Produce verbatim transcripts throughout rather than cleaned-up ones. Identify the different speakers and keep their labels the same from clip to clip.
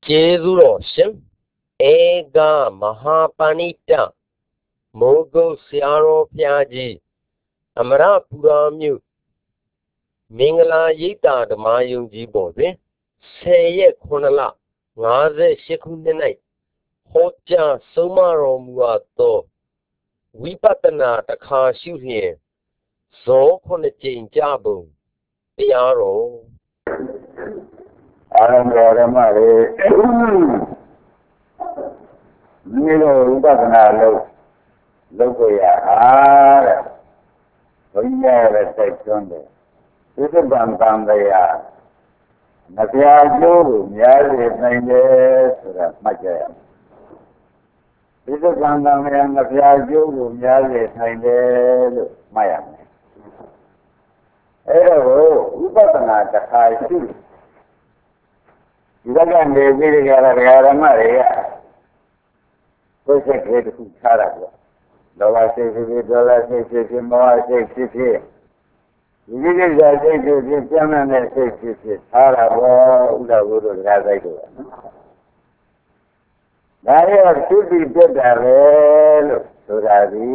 Speaker 1: ကျေးဇူးတော်ရှင်ဧကမဟာပဏိတမိုးကုတ်ဆရာတော်ဘုရားကြီးအမရပူရာမြို့မင်္ဂလာရိပ်သာဓမ္မယုံကြည်ပေါ်တွင်ဆယ်ရက်ခုနှစ်လငါးရှစ်ခုနှစ်၌ဟောကြားဆုံးမတော်မူအပ်သောဝိပဿနာတစ်ခါရှုလျင်ဇောခုနှစ်ကြိမ်ကြပုံတရားတော်
Speaker 2: အာရမရမလေးဒီလိုဥပဒနာလို့လုပ်ကြရအားတဲ့ဘုရားရဲ့စိတ်သွန်းတယ်သစ္စာပံတန်တရားမပြာကျိုးကိုများရနိုင်တယ်ဆိုတာမှတ်ကြရသစ္စာပံတန်တရားမပြာကျိုးကိုများရနိုင်တယ်လို့မှတ်ရမယ်အဲ့တော့ဥပဒနာတစ်ခါရှိဒီကနေပြီးကြရတဲ့ဓမ္မတွေကကိုယ်စိတ်ကလေးတစ်ခုထားတာပေါ့လောဘစိတ်ဖြစ်ဖြစ်ဒေါသစိတ်ဖြစ်ဖြစ်မောဟစိတ်ဖြစ်ဖြစ်ဒီကိစ္စစိတ်ဖြစ်ဖြစ်ပြင်းတဲ့စိတ်ဖြစ်ဖြစ်ထားတာပေါ့ဥဒ္ဒဘုဒ္ဓတရားစိတ်တို့ဒါရောသုတိပြတ်တာပဲလို့ဆိုတာဒီ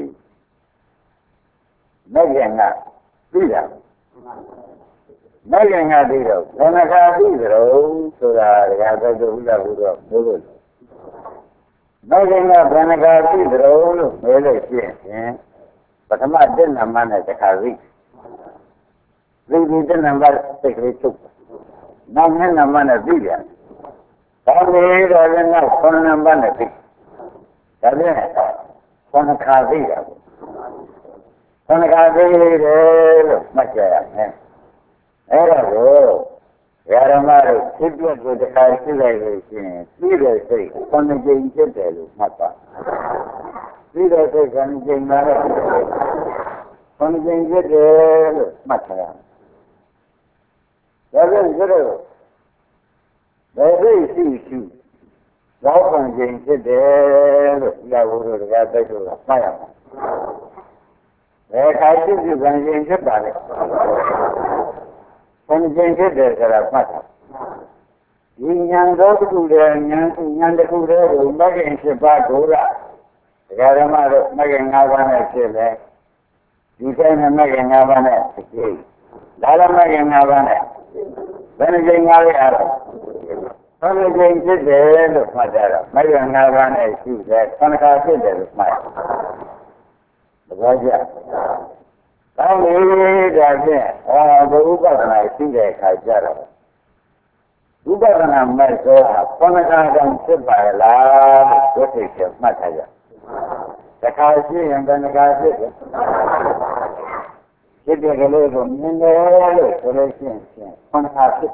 Speaker 2: မဲ့ရင်ကပြီးတာမဲ့ရင်ကပြီးတော့ဘယ်နှခါပြီးကြတော့ဆိုတာတရားစိတ်တို့ဥဒ္ဒဘုဒ္ဓပြောလို့မဲ့ရင်ကဘယ်နှခါပြီးကြတော့လို့ပြောလို့ရှိရင်ပထမတစ်နံပါတ်နဲ့တစ်ခါပြီးဒီဒီတစ်နံပါတ်စိတ်ကလေးချုပ်နောက်နှစ်နံပါတ်နဲ့ပြီးပြန်ဒါလေးတော့လည်းနောက်ခုနှစ်နံပါတ်နဲ့ပြီးဒါပြန်ခုနှစ်ခါပြီးတာပေါ့ခုနှစ်ခါပြီးတယ်လို့မှတ်ကြရမယ်အဲ့ဒါကိုဓမ္မတို့ဖြစ်ပြကိုတစ်ခါရှိလိုက်လို့ရှိရင်ပြီးတဲ့စိတ်ခုနှစ်ကြိမ်ဖြစ်တယ်လို့မှတ်ပါပြီးတဲ့စိတ်ခုနှစ်ကြိမ်မှာတော့ခုနှစ်ကြိမ်ဖြစ်တယ်လို့မှတ်ထားရဒါပြန်ကြတော့ဘယ်သိရှိရှိသောခုနှစ်ကြိမ်ဖြစ်တယ်လို့ဒီလိုဘုရားတရားသိတော့မှတ်ရမယ်ဘယ်ခါရှိရှိခုနှစ်ကြိမ်ဖြစ်ပါလဲဘယ်ကြိမ်ဖြစ်တယ်ဆိုတာမှတ်တာဒီဉာဏ်တော်တစ်ခုတည်းဉာဏ်ဉာဏ်တစ်ခုတည်းကိုမဂ္ဂင်၈ပါးကိုရတရားဓမ္မတို့မဂ္ဂင်၅ပါးနဲ့ဖြစ်တယ်ဒီတိုင်းနဲ့မဂ္ဂင်၅ပါးနဲ့ဖြစ်ဒါလည်းမဂ္ဂင်၅ပါးနဲ့ဘယ်နှကြိမ်ငါးရအောင်ဘယ်နှကြိမ်ဖြစ်တယ်လို့မှတ်ကြတော့မဂ္ဂင်၅ပါးနဲ့ရှိတယ်ခန္ဓာဖြစ်တယ်လို့မှတ်သဘောကျကောင်းပြီဒါဖြင့်ဟောဘုဥပဒနာရှိတဲ့အခါကျတော့ဥပဒနာမဲ့ဆိုတာခန္ဓာကံဖြစ်ပါလားလို့သိချင်မှတ်ထားကြတခါရှိရင်ဘယ်နှခါဖြစ်လဲဖြစ်တဲ့ကလေးကိုမြင်တယ်လို့ဆိုလို့ရှိရင်ခန္ဓာဖြစ်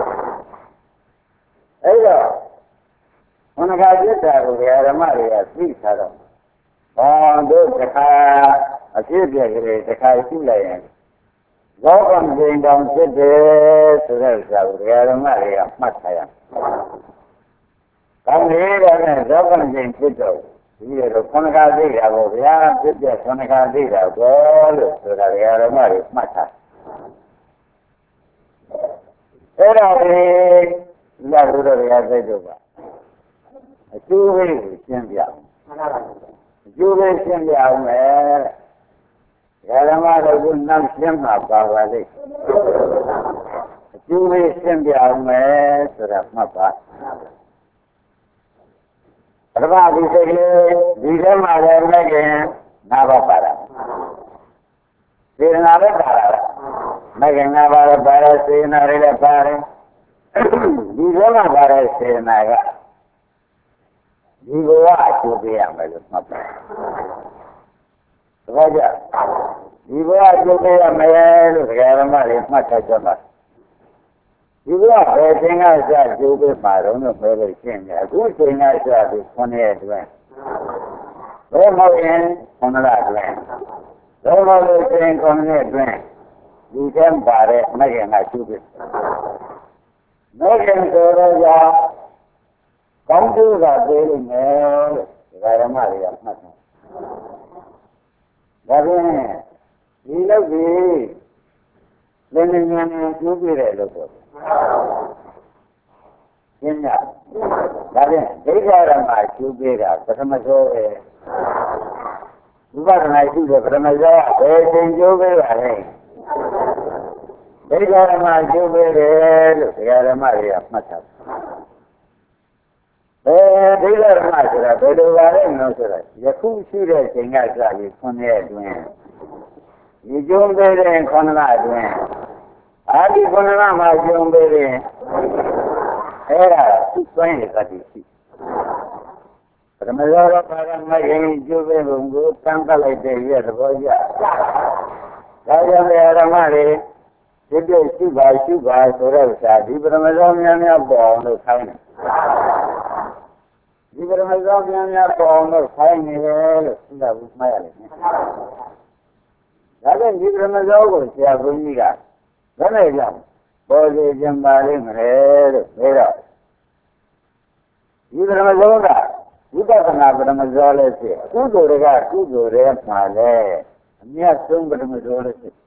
Speaker 2: အဲ့တော့ခန္ဓာဖြစ်တာကိုဓမ္မတွေကသိထားတော့ဟောတို့တခါအဖြစ်ပြကလေးတစ်ခါရှိလိုက်ရင်သောကံကျင်တောင်ဖြစ်တယ်ဆိုတဲ့ဥစ္စာကိုဓမ္မတွေကမှတ်ထားရကောင်းတယ်ဒါနဲ့သောကံကျင်ဖြစ်တော့ဒီလိုခန္ဓာသိတာကိုဗျာဖြစ်ပြခန္ဓာသိတာကိုလို့ဆိုတာဓမ္မတွေမှတ်ထားအဲ့ဒါလေဒီလိုဘုရားတရားသိတော့ကအကျိုးလေးကိုရှင်းပြအောင်အကျိုးလေးရှင်းပြအောင်မယ်ဓမ္မတို့ကနောက်ရှင်းမှာပါပါလိမ့်အကျိုးလေးရှင်းပြအောင်မယ်ဆိုတာမှတ်ပါပထမဒီစိတ်ကလေးဒီထဲမှာလည်းမဲ့ခင်နားတော့ပါတာစေနာလည်းပါတာမဲ့ခင်နားပါတော့ပါတော့စေနာတွေလည်းပါတယ်ဒီထဲမှာပါတဲ့စေနာကဒီဘဝအကျိုးပေးရမယ်လို့မှတ်ပါဒါကြဒီဘဝအကျိုးပေးရမယ်လို့ဓမ္မတွေမှတ်ထားကြပါဒီဘဝဘယ်သင်္ကစအကျိုးပေးမှာတော့လို့ပြောလို့ရှင်းတယ်အခုသင်္ကစပြီးခုနှစ်ရက်တွင်ဘယ်မှာရင်ခုနှစ်လတွင်ဘယ်မှာလို့သင်ခုနှစ်ရက်တွင်ဒီကံပါတဲ့မဂ္ဂင်ကအကျိုးပေးမဂ္ဂင်ဆိုတော့ကြောင့်ကောင်းကျိုးကပေးလိမ့်မယ်လို့ဓမ္မတွေကမှတ်တယ်ဒါဖြင့်ဒီလောက်ကြီးလင်းလင်းမြန်မြန်ကျိုးပြတယ်လို့ပြောတယ်ရှင်းရဒါဖြင့်ဒိဋ္ဌာရမကျိုးပေးတာပထမဆုံးပဲဥပဒနာရှိတဲ့ပထမဆုံးဘယ်ချိန်ကျိုးပေးပါလဲဒိဋ္ဌာရမကျိုးပေးတယ်လို့ဒကာရမတွေကမှတ်ထားတယ်ဘယ်ဒိဋ္ဌာရမဆိုတာဘယ်လိုပါလဲလို့ဆိုတော့ယခုရှိတဲ့ချိန်ကစပြီးခုနှစ်ရက်အတွင်းဒီကျိုးပေးတဲ့ခုနှစ်လအတွင်းအာဒီခုနှစ်လမှာကျိုးပေးတဲ့အဲ့ဒါသူ့ပိုင်းရဲ့တတိရှိပထမဆုံးတော့ပါရမရင်ကျိုးပေးပုံကိုတန်းတက်လိုက်တဲ့ရဲ့သဘောကျဒါကြောင့်ဓမ္မတွေဒီပြည့်ရှိပါရှိပါဆိုတဲ့ဥစ္စာဒီပထမဆုံးများများပေါ်အောင်လို့ခိုင်းတယ်ဒီပထမဆုံးများများပေါ်အောင်လို့ခိုင်းနေတယ်လို့သိတာဘူးမှတ်ရတယ်ဒါကြောင့်ဒီပထမဆုံးကိုဆရာဘုန်းကြီးကဘယ်နဲ့ကြောင့်ပေါ်စေခြင်းပါလိမ့်မယ်လို့ပြောတော့ဒီပထမဆုံးကဝိပဿနာပထမဆုံးလည်းဖြစ်ကုသိုလ်တွေကကုသိုလ်တွေမှာလည်းအမြတ်ဆုံးပထမဆုံးလည်းဖြစ်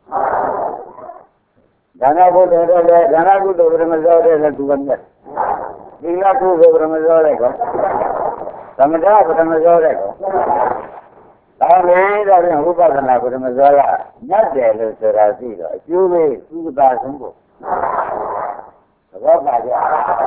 Speaker 2: ဒါနကုသိုလ်တွေလည်းဒါနကုသိုလ်ပထမဆုံးတွေလည်းသူကမြတ်ဒီလကုသိုလ်ပထမဆုံးလည်းကောသမထပထမဆုံးလည်းကောဒါလည်းဒါပြန်ဝိပဿနာပထမဆုံးကမြတ်တယ်လို့ဆိုတာသိတော့အကျိုးပေးသုဒ္ဓဆုံးကိုသဘောပါကြ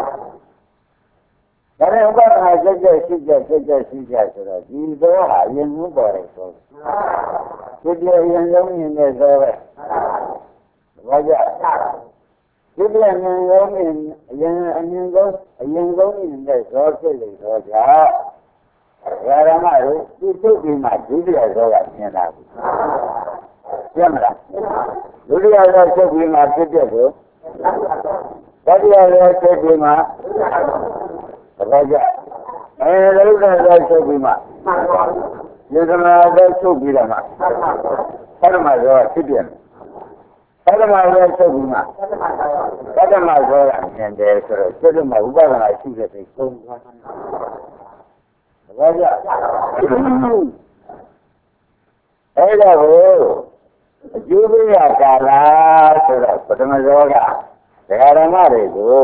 Speaker 2: ဒါနဲ့ဥပဒနာစိတ်ကြရှိကြစိတ်ကြရှိကြဆိုတော့ဒီတော့ဟာယဉ်မှုပေါ်တယ်ဆိုစိတ်ကြရင်လုံးရင်လည်းဆိုပဲဘာကြစိတ်ကြရင်လုံးရင်အရင်အရင်ဆုံးအရင်ဆုံးနေတဲ့ဇောဖြစ်လေဇောကြောင့်ဓမ္မတို့ဒီစိတ်ဒီမှာဒုတိယဇောကမြင်လာဘူးပြမလားဒုတိယဇောစိတ်ဒီမှာဖြစ်တဲ့ကိုတတိယဇောစိတ်ဒီမှာဘာကြအဲလူကလည်းချုပ်ပြီးမှယေသနာလည်းချုပ်ပြီးတော့မှသတ္တမဇောဖြစ်ပြန်သတ္တမဇောချုပ်ပြီးမှသတ္တမဇောကမြင်တယ်ဆိုတော့စိတ်မှာဥပဒနာရှိတဲ့စိတ်ဆုံးသွားဘာကြအဲ့ဒါကိုအကျိုးပေးရကာလဆိုတော့ပထမဇောကဒကာဓမ္မတွေကို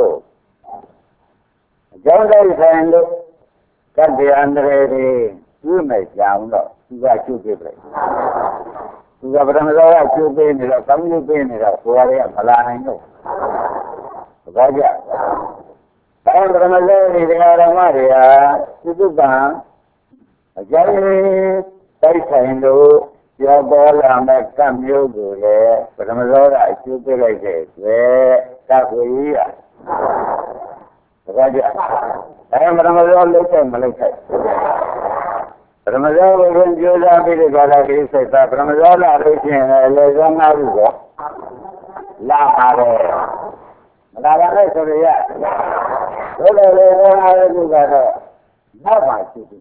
Speaker 2: ကျောင်းတိုင်းဆိုင်လို့ကတ္တယန္တရေတွေသူ့မဲ့ကြောင်တော့သူကကျုပ်ပြပြလိုက်သူကပထမဆုံးကကျုပ်ပေးနေတော့ကောင်းကျုပ်ပေးနေတော့ကိုယ်ရည်ကမလာနိုင်တော့ဘာကြအဲပထမဆုံးဒီတရားဓမ္မတွေဟာသုတ္တံအကျဉ်းတိုက်ဆိုင်လို့ပြောပေါ်လာမဲ့ကံမျိုးကိုလည်းပထမဆုံးကအကျုပ်ပေးလိုက်တဲ့အတွက်သတ်ကိုကြီးရဘာကြအဲပထမဆုံးလုပ်တဲ့မလုပ်တဲ့ပထမဆုံးကိုကြိုးစားပြီးတော့လာပြီးစိတ်သာပထမဆုံးလာလို့ရှိရင်အလေဆုံးငါ့ဘူးကလာပါတယ်မလာပါနဲ့ဆိုရရဘယ်လိုလဲငါ့ဘူးကတော့နောက်ပါရှိတယ်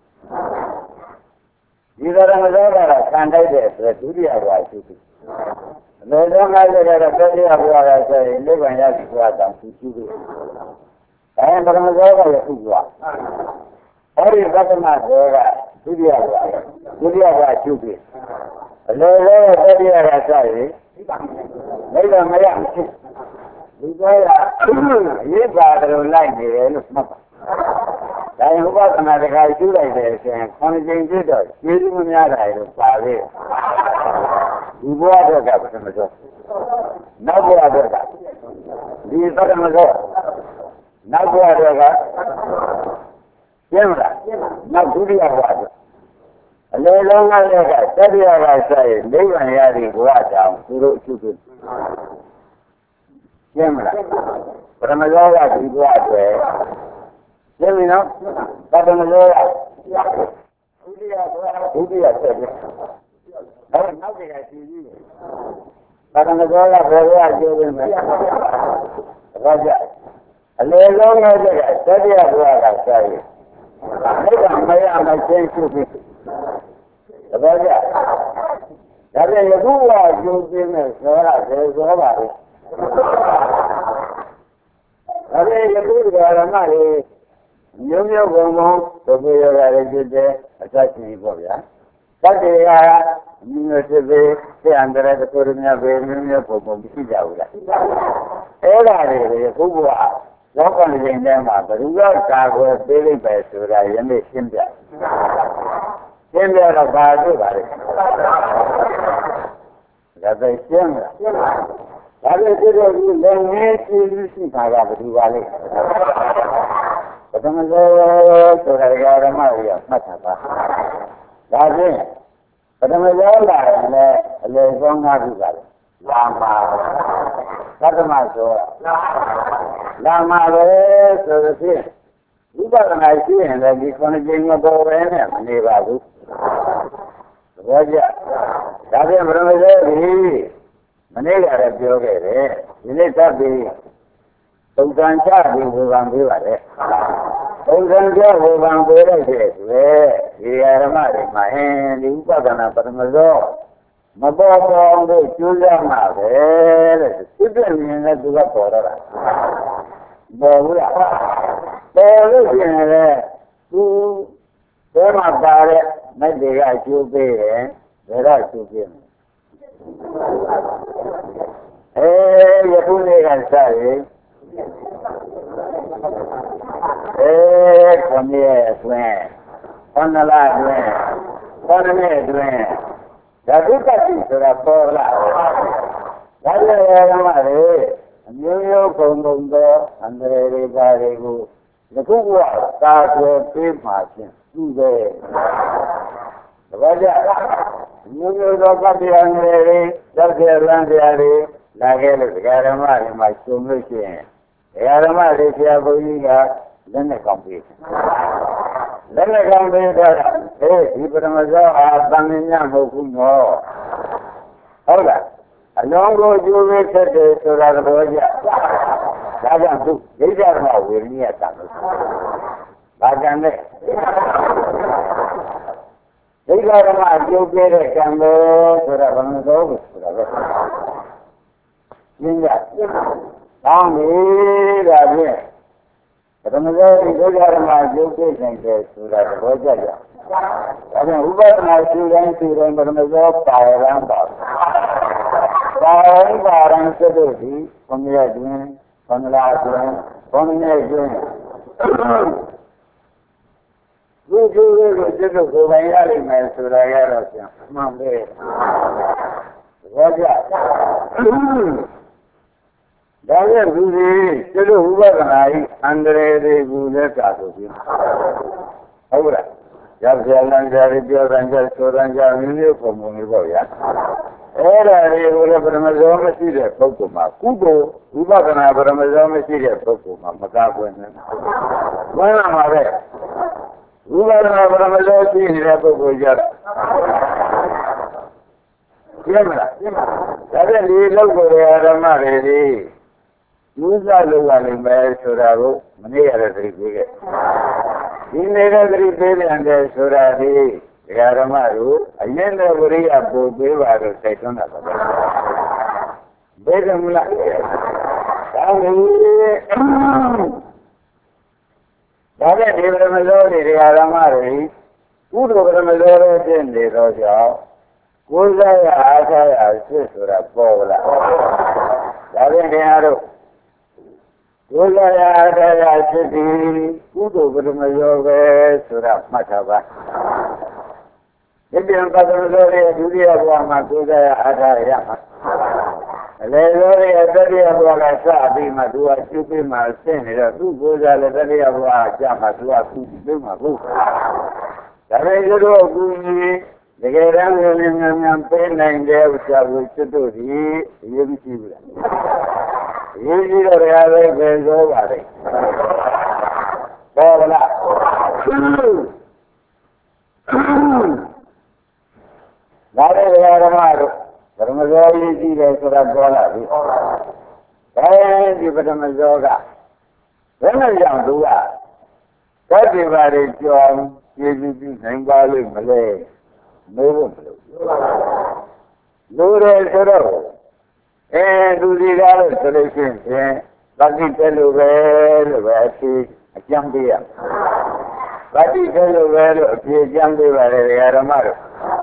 Speaker 2: ဒီပထမဆုံးကတော့ခံတိုက်တဲ့ဆိုဒုတိယဘဝရှိတယ်အလေဆုံးငါ့လည်းကတော့တတိယဘဝကဆိုရင်နိဗ္ဗာန်ရပြီဆိုတာတောင်ရှိရှိတယ်အဲပထမဇောကရခုကအဲဒီပထမဇောကဒုတိယကဒုတိယကကျုပ်ပြီအလိုလိုတတိယကစရင်မိဘမရဘူးဒီကောရရေးပါတယ်လိုက်နေတယ်လို့မှတ်ပါဒါရင်ဥပဒနာတခါကျူးလိုက်တယ်ဆိုရင်ခန္ဓာချိန်ဖြစ်တော့ကျေးဇူးမများတာလို့ပါသေးတယ်ဒီဘဝတော့ကပထမဇောနောက်ဘဝတော့ကဒီပထမဇောနောက်ဘဝတော့ကကျင်းမလားနောက်ဒုတိယဘဝတော့အလေလုံးကလည်းကတတိယကဆက်ရင်နိဗ္ဗာန်ရသည်ဘဝတောင်သူတို့အကျိုးပြုကျင်းမလားပထမဇောကဒီဘဝအတွက်ကျင်းပြီနော်ပထမဇောကဒုတိယဘဝဒုတိယဆက်ပြီအဲ့နောက်တကရှိကြီးတယ်ပထမဇောကဘယ်ဘဝကျိုးဝင်မလဲဘာကြအလေလုံးနဲ့တည်းကတတိယဘဝကစားရည်မိဘမရမချင်းရှိပြီတပည့်ကြဒါပြန်ယခုကကျိုးပြင်းမဲ့ဇောရဇေဇောပါလေဒါပြန်ယခုဓမ္မလေးမျိုးမျိုးပုံပုံဒုက္ခရောဂါတွေဖြစ်တဲ့အသက်ရှင်ပေါ့ဗျာတတ်တယ်ကအမျိုးစစ်ပေသိအန္တရာယ်ကိုရမြပဲမျိုးမျိုးပုံပုံမရှိကြဘူးလားအဲ့ဒါတွေယခုဘဝလောကရင်းထဲမှာဘယ်သူကကာကွယ်ပေးလိမ့်မယ်ဆိုတာယနေ့ရှင်းပြရှင်းပြတော့ဘာလို့ပါလဲဒါပဲရှင်းလားဒါပဲဒီလိုဒီလည်းငယ်ကြည့်လို့ရှိတာကဘယ်သူပါလဲပထမဆုံးဆိုတာဓမ္မဝိယမှတ်တာပါဒါဖြင့်ပထမဆုံးလာရင်လည်းအလေဆုံးငါးခုပါလေလာမှာသတ္တမဆိုလာမှာပဲဆိုတော့ဖြင့်ဝိပဿနာရှိရင်လည်းဒီခုနှစ်ကြိမ်မပေါ်ပဲနဲ့မနေပါဘူးသဘောကျဒါဖြင့်ပထမဆုံးဒီမနေ့ကလည်းပြောခဲ့တယ်ဒီနေ့သတ်ပြီးသုံးတန်ချပြီးဝေဖန်ပေးပါလေသုံးတန်ချဝေဖန်ပေးလိုက်တဲ့အတွက်ဒီဓမ္မတွေမှာအင်းဒီဥပဒနာပထမဆုံးမပေါ်ပေါ်လို့ကျိုးစားမှာပဲတဲ့စစ်တဲ့မြင်တဲ့သူကပေါ်တော့တာပေါ်ဘူးလားပေါ်လို့ရှိရင်လည်းသူဘယ်မှာပါတဲ့မိုက်တွေကကျိုးပေးတယ်ဘယ်တော့ကျိုးပေးမလဲအဲယခုနေ့ကစရင်အဲခမရဲ့အတွင်းခဏလာအတွင်းခဏနဲ့အတွင်းဓာတုတ္တိဆိုတာပေါ်လာဒါလည်းဓမ္မတွေအမျိုးမျိုးပုံပုံသောအန္တရာယ်တွေပါတွေကိုဒီခုကကာကွယ်ပေးမှချင်းသူ့ပဲဒါကြမျိုးမျိုးသောကတိယငယ်တွေသက်သေလမ်းတရားတွေလာခဲ့လို့ဒကာဓမ္မတွေမှာရှုံလို့ရှိရင်ဒကာဓမ္မတွေဆရာဘုန်းကြီးကလက်နဲ့ကောင်းပေးလက်နဲ့ကောင်းပေးတော့အေးဒီပထမဆုံးအာတန်မြတ်မဟုတ်ဘူးနော်ဟုတ်လားအလုံးကိုကျိုးပေးဆက်တယ်ဆိုတာသဘောကျဒါကြောင့်သူဒိဋ္ဌဓမ္မဝေရဏိယတန်လို့ဘာကံလဲဒိဋ္ဌဓမ္မအကျိုးပေးတဲ့ကံပဲဆိုတာဘယ်လိုသောကိုဆိုတာပဲရှင်းကြကောင်းပြီဒါဖြင့်ပထမဆုံးဒီဒိဋ္ဌဓမ္မအကျိုးပေးနိုင်တယ်ဆိုတာသဘောကျကြဒါကြောင့်ဥပဒနာရှိတိုင်းရှိတိုင်းပထမဆုံးပါရံပါပါရံပါရံစိတ်တို့ဒီဘုံရတွင်ဘုံလာတွင်ဘုံနဲ့တွင်ဒီကျိုးကိုစိတ်တို့ကိုယ်ပိုင်ရလိမ့်မယ်ဆိုတာရတော့ပြန်မှန်ပဲသဘောကျဒါရဲ့လူတွေစိတ်တို့ဥပဒနာဤအန္တရာယ်တွေကိုလည်းကာဆိုပြီးဟုတ်လားရောက်ကြလမ်းကြရပြောတယ်ကြဆိုတယ်ကြမျိုးမျိုးပုံပုံလေးပေါ့ဗျာအဲ့ဒါတွေကိုလည်းပရမဇောမရှိတဲ့ပုဂ္ဂိုလ်မှာကုသိုလ်ဝိပဿနာပရမဇောမရှိတဲ့ပုဂ္ဂိုလ်မှာမကားပွင့်နဲ့ဘယ်မှာမှာပဲဝိပဿနာပရမဇောရှိနေတဲ့ပုဂ္ဂိုလ်ကြတော့ရှင်းမလားရှင်းပါဒါတဲ့ဒီလောက်ကိုဓမ္မတွေဒီယူဆလို့ရလိမ့်မယ်ဆိုတာကိုမနေ့ရတဲ့သတိပေးခဲ့ဒီနေတဲ့သတိပေးပြန်တယ်ဆိုတာဒီဓမ္မတို့အရင်ကဝရိယပို့ပေးပါတော့စိတ်သွန်းတာပါပဲဘယ်ကမလားဒါမျိုးဒါနဲ့ဒီပရမဇောတွေဓမ္မတွေကုသိုလ်ပရမဇောတွေဖြစ်နေတော့ကြောင့်ကိုယ်စားရအားစားရစစ်ဆိုတာပေါ်လာဒါဖြင့်တရားတို့ကိုယ်စားရအားစားရစစ်ဒီကုသိုလ်ပရမဇောပဲဆိုတာမှတ်ထားပါဒီပြန်ပဒမဇောရဲ့ဒုတိယဘဝမှာကိုယ်စားရအားစားရမှာအလေဇောရဲ့တတိယဘဝကစပြီးမှသူကကျုပ်ပြီးမှဆင်းနေတော့သူ့ကိုယ်စားလည်းတတိယဘဝကြာမှသူကကုပြီးမှဘူးဒါပေမဲ့တို့အကူကြီးတကယ်တမ်းလည်းမြန်မြန်ပေးနိုင်တဲ့ဥစ္စာကိုစွတ်တို့ဒီအရေးကြီးဘူးလားအရေးကြီးတော့တရားပဲပဲဆိုပါလေဘောလားဒါလည်းဓမ္မတို့ပရမဇောရေးကြည့်တယ်ဆိုတာပြောလာပြီအဲဒီပရမဇောကဘယ်နဲ့ကြောင့်သူကသတ္တိပါတွေကြောင်းကျေစုပြုနိုင်ပါလိမ့်မလဲမိုးဖို့မလို့လူတွေဆိုတော့အဲသူစီကားလို့ဆိုလို့ရှိရင်သတိတယ်လို့ပဲလို့ပဲအဖြေအကျမ်းပေးရသတိတယ်လို့ပဲလို့အဖြေအကျမ်းပေးပါလေဓမ္မတို့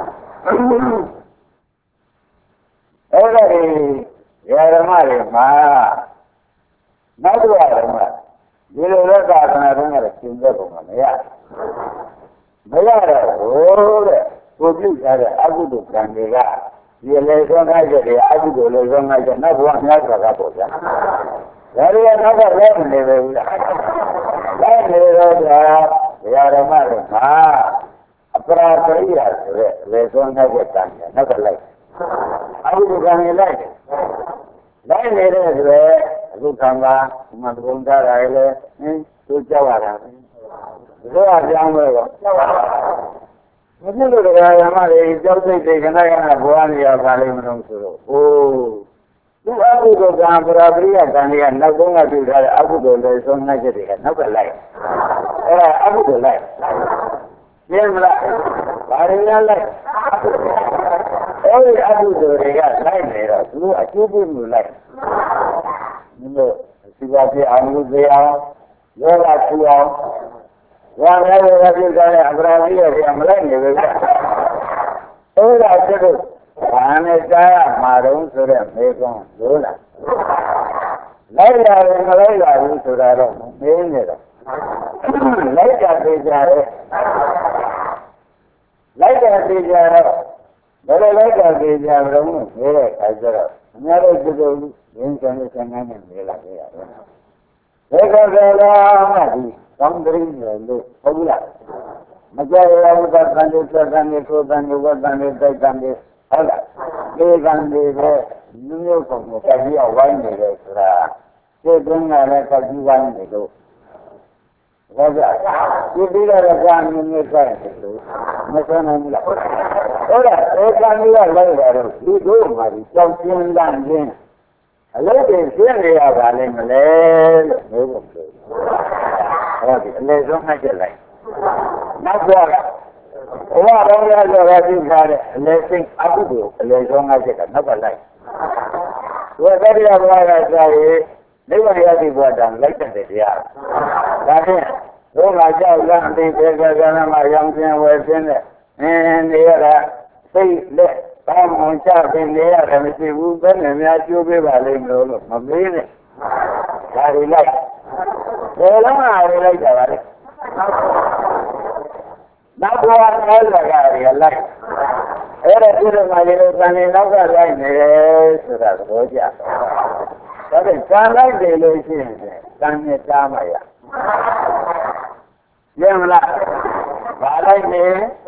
Speaker 2: အဲ့ဒါဒီဓမ္မတွေမှာနောက်တစ်ခါဓမ္မဒီလိုလက်သာသနာတုန်းကလည်းသင်တဲ့ပုံကမရမရတော့ဘူးတဲ့ကိုပြုထားတဲ့အကုသိုလ်ကံတွေကဒီလေဆုံးခိုင်းတဲ့အကုသိုလ်လေဆုံးခိုင်းတဲ့နောက်ဘဝများစွာကပေါ့ဗျာဒါရီကတော့လည်းမနေပဲဘူးလားလည်းနေတော့ဗျာဘုရားဓမ္မတွေမှာအပရာပရိယာဆိုတဲ့လေဆုံးခိုင်းတဲ့ကံကနောက်ကလိုက်အကုသိုလ်ကံတွေလိုက်တယ်လိုက်နေတဲ့ဆိုတော့အခုခံပါမတ်ဘုံသားရလေဟင်းသူကြောက်ရတာပဲဒါကကြောင်းပဲကောမဖြစ်လို့တရားဓမ္မတွေကြောက်စိတ်တွေခဏခဏဘဝနေရပါလိမ့်မလို့ဆိုတော့အိုးသူအကုသိုလ်ကံပရာပရိယကံတွေကနောက်ဆုံးကပြုထားတဲ့အကုသိုလ်တွေဆုံးနှက်ချက်တွေကနောက်ကလိုက်အဲ့ဒါအကုသိုလ်လိုက်ရှင်းမလားဘာတွေများလိုက်အဲ့ဒီအကုသိုလ်တွေကလိုက်နေတော့သူအကျိုးပြုလို့လိုက်ဒီလိုစီပါပြအောင်လို့ပြအောင်ယောဂထူအောင်ဝါရယောဂပြုထားတဲ့အပရာပရိယတွေကမလိုက်နေဘူးအဲ့ဒါကျတော့ဘာနဲ့ကြားရမှာတော့ဆိုတဲ့မေကွန်းလို့လားလိုက်ရတယ်မလိုက်ရဘူးဆိုတာတော့မင်းနေတော့လိုက်တာသိကြတယ်လိုက်တာသိကြတော့ဘယ်လိုလိုက်တာသိကြမလို့မေးတဲ့အခါကျတော့အများတို့ပြုလို့ရင်းချင်တဲ့ဆန္ဒနဲ့မေးလာခဲ့ရတယ်ဘယ်ကကလာမှဒီကောင်းတရင်းလို့ဟုတ်ဘူးလားမကြရဘူးကတန်တွေသက်တန်တွေကိုတန်တွေဝတ်တန်တွေတိုက်တန်တွေဟုတ်လားဒီကံတွေပဲလူမျိုးပုံကိုတိုက်ပြီးဝိုင်းနေတယ်ဆိုတာစိတ်တွင်းကလည်းတိုက်ပြီးဝိုင်းနေလို့ဘာကြဒီပြီးတော့ကံမျိုးမျိုးဆိုင်တယ်လို့မဆန်းနိုင်ဘူးလားဟုတ်လားဒီကံမျိုးကလိုက်တာတော့ဒီတို့မှဒီကြောက်ချင်းလန့်ချင်းအလုပ်တွေရှင်းနေရပါလိမ့်မလဲလို့ပြောဖို့ဆိုဟုတ်ပြီအလေဆုံးမှတ်ချက်လိုက်နောက်တော့ဘဝတော်ရဆိုရသိထားတဲ့အလေစိတ်အကုသိုလ်အလေဆုံးမှတ်ချက်ကနောက်ကလိုက်ဝေဒရိယဘဝကစားရင်နိဗ္ဗာန်ရသည့်ဘဝတန်လိုက်တဲ့တရားဒါဖြင့်ဘုရားကြောက်လမ်းသိပေကကနမှာရောင်ကျင်ဝယ်ခြင်းနဲ့အင်းနေရတာစိတ်လက်ကောင်းမှချပင်နေရတယ်မရှိဘူးဘယ်နဲ့များကျိုးပေးပါလိမ့်မလို့လို့မမေးနဲ့ဒါတွေလိုက်ဘယ်လုံးအားတွေလိုက်ကြပါလဲနောက်ဘဝနဲ့လက်ကတွေလိုက်အဲ့ဒါဒီလိုမှဒီလိုကံနေနောက်ကလိုက်နေတယ်ဆိုတာသဘောကျဒါပေမဲ့ကံလိုက်တယ်လို့ရှိရင်ကံနဲ့တားမှရရမလားဘာလိုက်နေ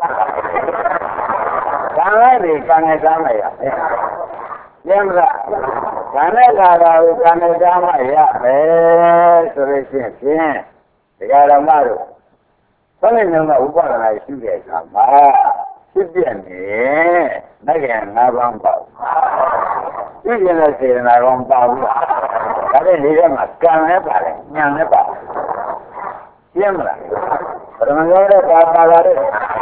Speaker 2: ကံလိုက်တယ်ကံနဲ့တားမှရရမလားကံနဲ့လာတာကိုကံနဲ့တားမှရမယ်ဆိုလို့ရှိရင်ဖြင့်တရားဓမ္မတို့ဘယ်နဲ့မှဥပဒနာရှိတဲ့အခါမှာဖြစ်ပြနေနိုင်ငံငါးပါးပေါ့ပြည့်တဲ့စေတနာကောင်ပါဘူးဒါနဲ့ဒီထဲမှာကံလည်းပါတယ်ဉာဏ်လည်းပါတယ်ရှင်းမလားပရမဂောတဲ့ပါပါလာတဲ့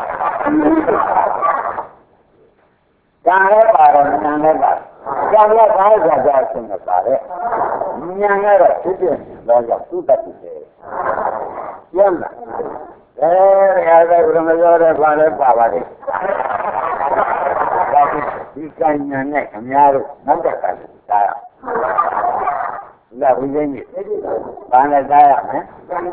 Speaker 2: ကံလည်းပါတယ်ဉာဏ်လည်းပါတယ်ကံကဘာသာကြောင့်ဖြစ်နေပါတယ်ဉာဏ်ကတော့ဖြစ်ပြနေတော့ကြောင့်သူ့တတ်တယ်ရှင်းမလားအဲရတဲ့ဘုရားပြောတဲ့ဘာလဲပါပါတယ်ဒီကံဉာဏ်နဲ့အများတို့နောက်ကကံတားရလာဝိဇ္ဇင်းကြီးဘာနဲ့တားရမလဲ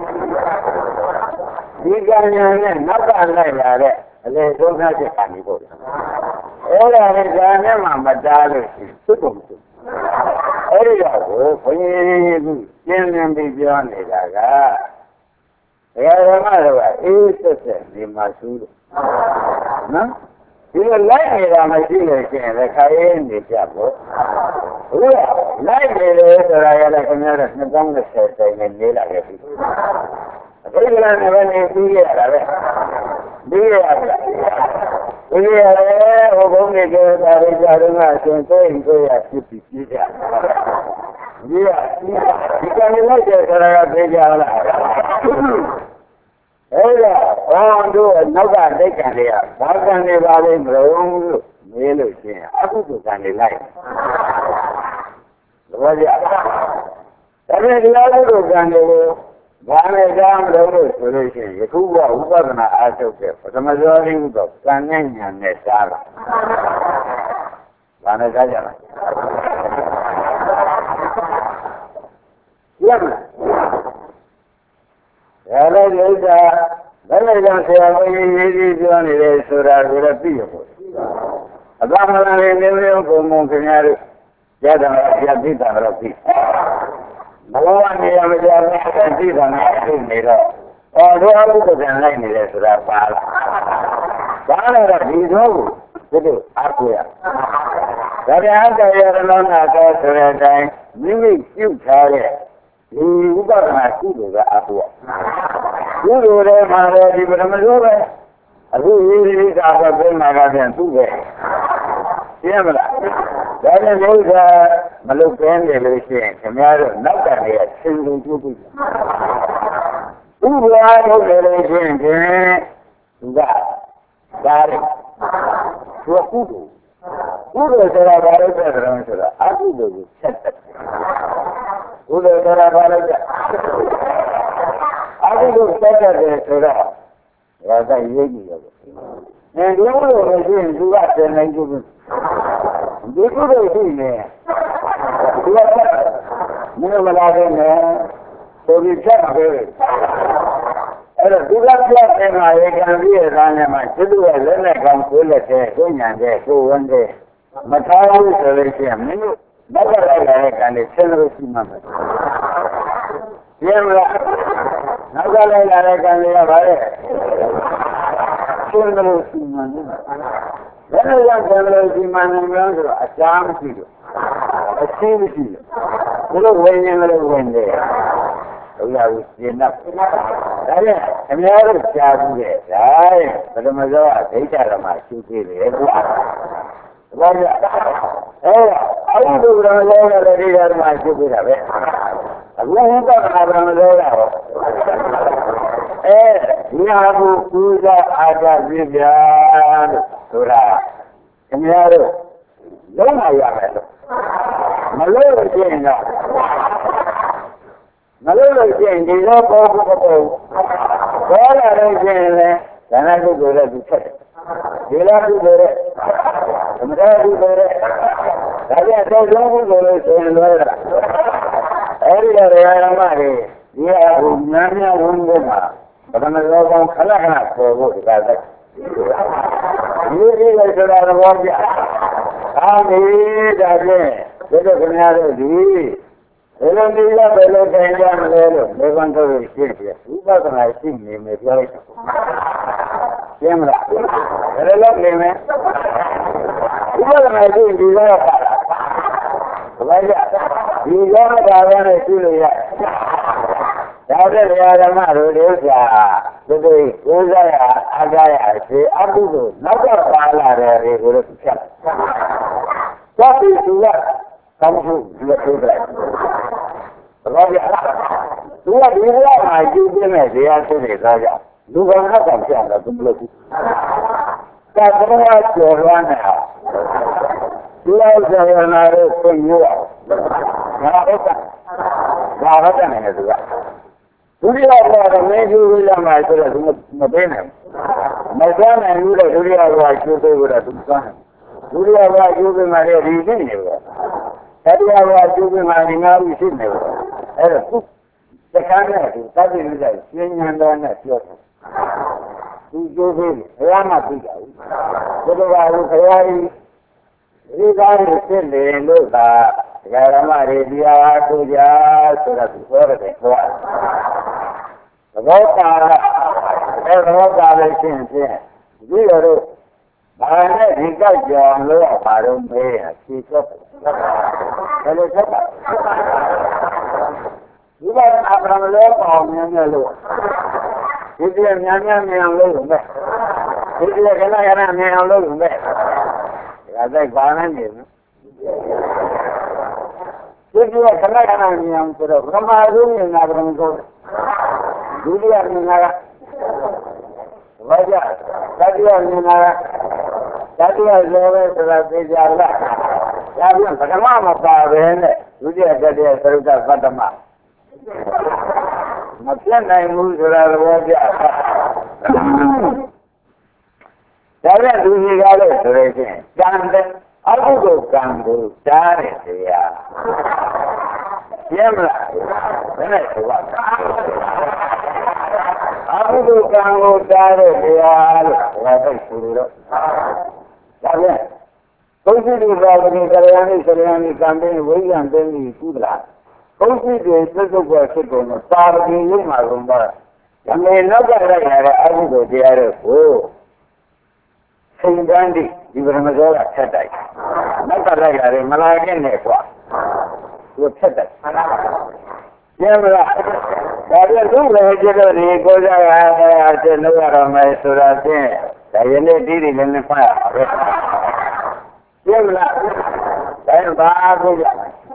Speaker 2: ဒီကံဉာဏ်နဲ့နောက်ကလိုက်လာတဲ့အလေဒုက္ခချက်ခံပြီးပေါ့အဲ့ဒါလည်းဉာဏ်နဲ့မှမတားလို့သုတ်ကုန်သုတ်အဲ့ဒီတော့ဘုန်းကြီးကကျင်းနေပြီးပြောနေတာကဘယ်ဓမ္မတော့အေးဆက်ဆက်ဒီမှာသူ့လို့နော်ဒီလိုလိုက်နေတာမရှိလို့ရှိရင်လည်းခါရေးနေကြပေါ့ဟုတ်လားလိုက်နေတယ်ဆိုတာရလည်းခင်ဗျားတို့နှစ်ပေါင်းနှစ်ဆယ်တိုင်နဲ့နေလာခဲ့ပြီအကိစ္စနဲ့ပဲနေပြီးရတာပဲပြီးရတာပြီးရတယ်ဟိုဘုန်းကြီးကဒါတွေကြတော့ငါအရှင်သိရင်ကိုရဖြစ်ပြီးပြကြဒီကဒီကနေ့လိုက်တဲ့ဆရာကသိကြလားအဲ့ဒါဘောင်းတို့နောက်ကတိတ်ကံတွေကဘာကံတွေပါလဲမလို့လို့မေးလို့ရှိရင်အကုသိုလ်ကံတွေလိုက်ဘောကြဒါပေမဲ့ဒီလိုကုသိုလ်ကံတွေကိုဘာနဲ့ကြောင်းလို့လို့ဆိုလို့ရှိရင်ယခုဘဝဥပဒနာအားထုတ်တဲ့ပထမဇောတိဥသောကံနဲ့ဉာဏ်နဲ့စားတာဘာနဲ့စားကြလဲရမလားဒါလည်းဥစ္စာဘယ်လိုကြောင့်ဆရာဘုန်းကြီးရေးပြီးပြောနေလဲဆိုတာကိုလည်းသိရဖို့အတ္တမလာတဲ့မျိုးမျိုးပုံပုံခင်ဗျားတို့ရတာပြတ်သိတာတော့သိဘဝနေရာမကြတဲ့သိတာနဲ့သိနေတော့အော်တို့အမှုပဒံလိုက်နေတယ်ဆိုတာပါလားပါလာတော့ဒီတော့ဒီလိုအားကိုရဒါပြန်အတ္တရဏနာတော်ဆိုတဲ့အတိုင်းမိမိပြုထားတဲ့ဒီဥပဒနာကုသိုလ်ကအပူကုသိုလ်တွေမှာလည်းဒီပရမစိုးပဲအခုဒီဒီသာပဲပြင်မှာကပြန်သူ့ပဲရှင်းမလားဒါနဲ့ဘုရားမလုပ်ကင်းတယ်လို့ရှိရင်ခင်ဗျားတို့နောက်ကနေဆင်းရဲကြည့်ကြည့်ဥပမာထုတ်တယ်လို့ရှိရင်ဒီကဒါလည်းသူကုသိုလ်ကုသိုလ်ဆိုတာဘာလို့ပြောတယ်ဆိုတာအကုသိုလ်ကိုဆက်တယ်ကုသိုလ်ဆိုတာဘာလို့လဲအကုသိုလ်ဆက်တယ်ဆိုတာဒါကရေးကြည့်ရပေါ့။အဲဒီလိုလို့ရှိရင်သူကတည်နိုင်ကြဘူး။ဒီကုသိုလ်ရှိနေဒီကမင်းမလာတဲ့နဲ့ဆိုပြီးချက်ပဲ။အဲ့တော့ဒီကပြတ်တဲ့မှာရေကံပြည့်သားနဲ့မှစိတ်ရဲ့လက်နဲ့ကောင်ကိုလက်တဲ့ကိုညာတဲ့ကိုဝန်းတဲ့မထားဘူးဆိုလို့ရှိရင်မင်းတို့ဘက်ကလိုက်လာတဲ့ကံတွေဆင်းလို့ရှိမှမယ်။ပြန်လာနောက်ကလိုက်လာတဲ့ကံတွေကဘာလဲဆင်းလို့ရှိမှမယ်။ဘယ်လိုကြောင့်ဆင်းလို့ရှိမှနိုင်မလဲဆိုတော့အချားမရှိလို့အချင်းမရှိလို့ဘယ်လိုဝင်ရင်လည်းဝင်တယ်ဘုရားကိုရှင်းတော့ဒါနဲ့အများတို့ကြားဘူးတဲ့ဒါရဲ့ပထမဆုံးအဒိဋ္ဌဓမ္မရှိသေးတယ်ကွာဘာကြအဲအဲ့ဒီဘုရားလောကလည်းဒိဋ္ဌဓမ္မရှိသေးတာပဲအခုဟောတာဗြဟ္မလောကဟောအဲဒီဟာကိုကုသအာရပြပြလို့ဆိုတာအများတို့လုံးဝရမယ်လို့မလို့လို့ရှိရင်တော့မလို့လို့ရှိရင်ဒီလိုပေါ်ဖို့မပေါ်ပေါ်လာလို့ရှိရင်လည်းဒါနကုသိုလ်နဲ့သူချက်တယ်ဒီလိုကုသိုလ်နဲ့သမထကုသိုလ်နဲ့ဒါကြတော့လုံးကုသိုလ်လို့ဆိုရင်လည်းအဲဒီတော့ရဟန်းမတွေဒီအကူများများဝင်ဖို့မှာပထမဆုံးခဏခဏပေါ်ဖို့ဒီကသက်ဒီဒီလည်းဆိုတာတော့ပြအာမေဒါဖြင့်ဒီလိုခင်ဗျားတို့ဒီဘယ်လိုဒီကဘယ်လိုထိုင်ကြမလဲလို့မေးခွန်းထုတ်လို့ရှိတယ်ဥပဒနာရှိနေမယ်ပြောလိုက်တာရှင်းမလားဘယ်လိုလုပ်နေမလဲဥပဒနာရှိဒီလိုပါလားဘာကြဒီရောတာပဲနဲ့ရှိလို့ရဒါတဲ့ဓမ္မတို့ဒီဥစ္စာဒီလိုကိုးစားရအားကြရစေအကုသိုလ်နောက်ကပါလာတယ်ဒီကိုလို့ဖြတ်သွားပြီးသူကကောင်းမှုဒီလိုပြောတယ်ဘာကြသူကဒီလိုမှယူပြနေဇေယျဆိုနေတာကြောင့်လူကောင်ကတောင်ပြန်တော့သူမလုပ်ဘူးဒါကတော့ကျော်လွှမ်းနေတာဒီလိုဇေယျနာရဲ့ဆွေမျိုးအောင်ငါဟုတ်တာငါဟုတ်တယ်နဲ့သူကဒုတိယကတော့မင်းကျူးလို့ရမှာဆိုတော့သူမပေးနိုင်ဘူးမစွမ်းနိုင်ဘူးတော့ဒုတိယကကျိုးသေးဘူးတော့သူစွမ်းဒုတိယကကျိုးပေးမှလည်းဒီရှိနေဘူးတတိယကကျိုးပေးမှဒီငါးခုရှိနေဘူးအဲ့တော့သူတခါနဲ့သူသတိနဲ့ရှင်းဉာဏ်တော်နဲ့ပြောတယ်သူကျိုးပေးတယ်ဘုရားမှသိတာဘူးဘုရားကဘုရားကြီးဒီကားကိုသိနေလို့သာဓမ္မတွေဒီအားကိုကြဆိုတာသူပြောတယ်ဟောသဘောပါအဲသဘောပါလို့ရှိရင်ဖြင့်ဒီလိုတော့ဘာနဲ့ဒီကောက်ကြောင်လို့ပါတော့မေးရဖြေချက်ဘယ်လိုချက်ပါဒီဘာအပရမလောပေါင်းများများလို့ဒီပြများများများလို့မဲ့ဒီပြခဏခဏများလို့မဲ့ဒါသိဘာနဲ့နေလဲဒီပြခဏခဏများဆိုတော့ဗြဟ္မာရုံးနေတာဗြဟ္မစိုးဒုတိယမြင်တာကဘာကြတတိယမြင်တာကတတိယဇောပဲဆိုတာသိကြလားဒါပြန်ပထမမပါပဲနဲ့ဒုတိယတတိယသရုပ်ကပတ္တမမပြတ်နိုင်ဘူးဆိုတာသဘောကျဒါနဲ့သူကြီးကားလို့ဆိုရချင်းကံတဲ့အကုသိုလ်ကံကိုတားတယ်တရားရှင်းမလားဘယ်နဲ့ဆိုပါကုသိုလ်ကံကိုတားတဲ့တရားလို့ဒါသိဆိုလို့ဒါပြန်ပုဂ္ဂိတုသာဝတိကရယံိကရယံိကံပင်ဝိဇ္ဇံပင်ဤကုသလာပုဂ္ဂိတေသုတ်ဘွယ်ဖြစ်ကုန်တော့သာဝတိရုပ်မှာကုန်တော့ဓမ္မေနောက်ကလိုက်ရတဲ့အကုသိုလ်တရားတွေကိုစိန်တန်းတိဒီဗရမဇောကဖြတ်တိုက်နောက်ကလိုက်ရတဲ့မလာခင်နဲ့ကွာသူဖြတ်တိုက်ကျမ်းမလားဒါပြသူ့လည်းကျတော့ဒီကိုးစားရတဲ့အချက်လို့ရတော့မယ်ဆိုတာဖြင့်ဒါယနေ့ဒီဒီလည်းနဲ့ဖတ်ရပါပဲကျမ်းမလားဒါဘာကိုကြ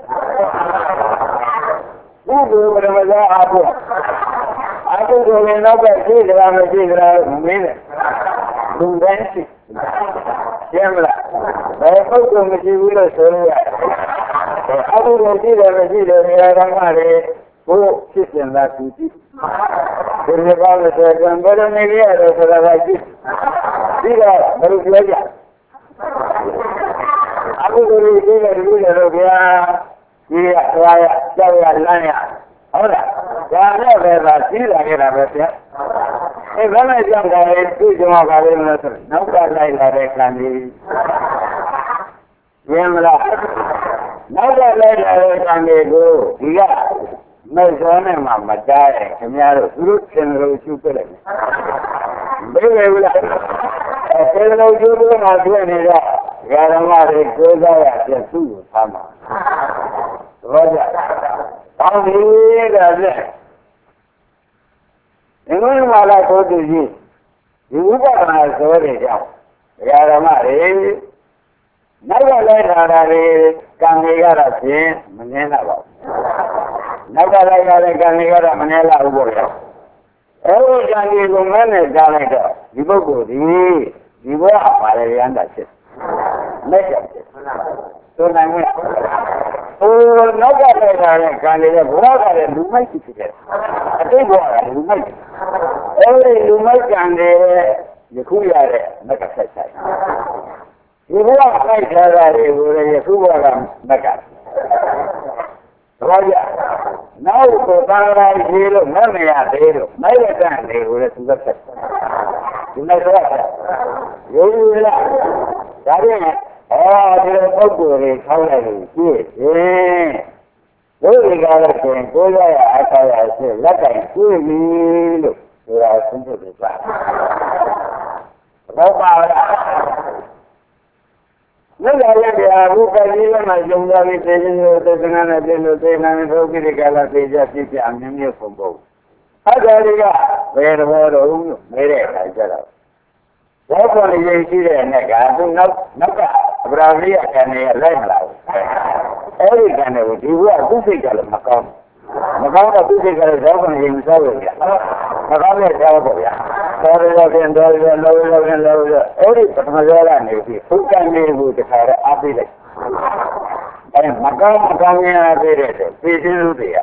Speaker 2: ဘုဒ္ဓဗရမဇောအဖို့အကုသိုလ်နောက်ကရှိကြလားမရှိကြလားမင်းနဲ့လူတိုင်းရှိကျမ်းမလားဘယ်ပုဂ္ဂိုလ်မရှိဘူးလို့ဆိုရအကုသိုလ်ရှိတယ်မရှိတယ်နေရာဓမ္မတွေဘုဖြစ်စင်လာသူကြည့်ဒီလိုပါလို့ဆိုရင်ဘယ်လိုနေရလဲဆိုတာကကြည့်ပြီးတော့ဘယ်လိုပြောကြအကုသိုလ်ရှိတယ်လူတွေတော့ဗျာဒီရသွားရကြောက်ရလမ်းရဟုတ်လားဒါနဲ့ပဲသာရှိလာခဲ့တာပဲဗျာအဲဘယ်နဲ့ကြောက်တာလဲသူ့ကြောင့်ပါလေမလို့ဆိုနောက်ကလိုက်လာတဲ့ကံကြီးရင်းမလားနောက်ကလိုက်လာတဲ့ကံကြီးကိုဒီကမဲ့စောနဲ့မှမတားရဲ့ခင်ဗျားတို့သူတို့သင်လို့ကျူပြလိုက်ဘယ်လိုလဲအဲသင်လို့ကျူပြမှာတွေ့နေတာဓမ္မတွေကိုးစားရပြသူ့ကိုထားမှာဘောကြတောင်းပြီးတာပြဒီလိုမှလာကိုသူကြီးဒီဥပဒနာဆိုတဲ့ကြောင့်ဓမ္မတွေနောက်ကလိုက်လာတာတွေကံတွေကတော့ဖြင့်မငင်းတော့ပါဘူးနောက်ကလိုက်လာတဲ့ကံတွေကတော့မငင်းလာဘူးပေါ့ဗျာအဲဒီကံတွေကိုမနဲ့ကြားလိုက်တော့ဒီပုဂ္ဂိုလ်ဒီဒီဘဝပါရရန်တာဖြစ်လက်ချက်ဖြစ်ဆိုနိုင်မလားဟိုနောက်ကလိုက်လာတဲ့ကံတွေကဘဝကလည်းလူမိုက်ဖြစ်တယ်အတိတ်ဘဝကလူမိုက်အဲဒီလူမိုက်ကံတွေယခုရတဲ့မက်ကဆက်ဆိုင်ဒီဘဝခိုက်ထားတာတွေကိုလည်းယခုဘဝကမက်ကဘာကြနောက်ကိုသာရာကြီးလို့မမရသေးလို့မိုက်တဲ့ကံတွေကိုလည်းသူကဆက်ဒီမိုက်တော့ရိုးရိုးလားဒါဖြင့်အော်ဒီလိုပုဂ္ဂိုလ်တွေထောက်လိုက်လို့ကြည့်ရင်ဘုရားကလည်းဆိုရင်ကိုယ်ရရအခါရရှိလက်ကင်ကြည့်ပြီလို့ဆိုတာသုံးဖို့ပြပါဘောပါလားမြတ်စွာဘုရားဘုရားကြီးကမှယုံကြပြီးသိခြင်းကိုသစ္စာနဲ့ပြည့်လို့သိနိုင်သောကိရိကလာသိကြဖြစ်ပြအမြင့်မြတ်ပုံပုံအဲ့ဒါလေးကဘယ်တော်တော်လို့မဲတဲ့အခါကျတော့ဘောပေါ်နေရင်ရှိတဲ့နဲ့ကသူနောက်နောက်ကဗရာဝိယကံနဲ့လိုက်မလာဘူးအဲ့ဒီကံတွေကိုဒီဘုရားသူ့စိတ်ကလည်းမကောင်းမကောင်းတော့သူ့စိတ်ကလည်းဘောပေါ်နေရင်မစားဘူးဗျာမကောင်းတဲ့စားပေါ့ဗျာတော်တော်ပြန်တော်တော်လောလောပြန်လောလောအဲ့ဒီပထမဇောကနေပြီးဘုရားနေကိုတခါတော့အားပေးလိုက်အဲ့မကောင်းမကောင်းများအားပေးတဲ့သိချင်းလူတွေက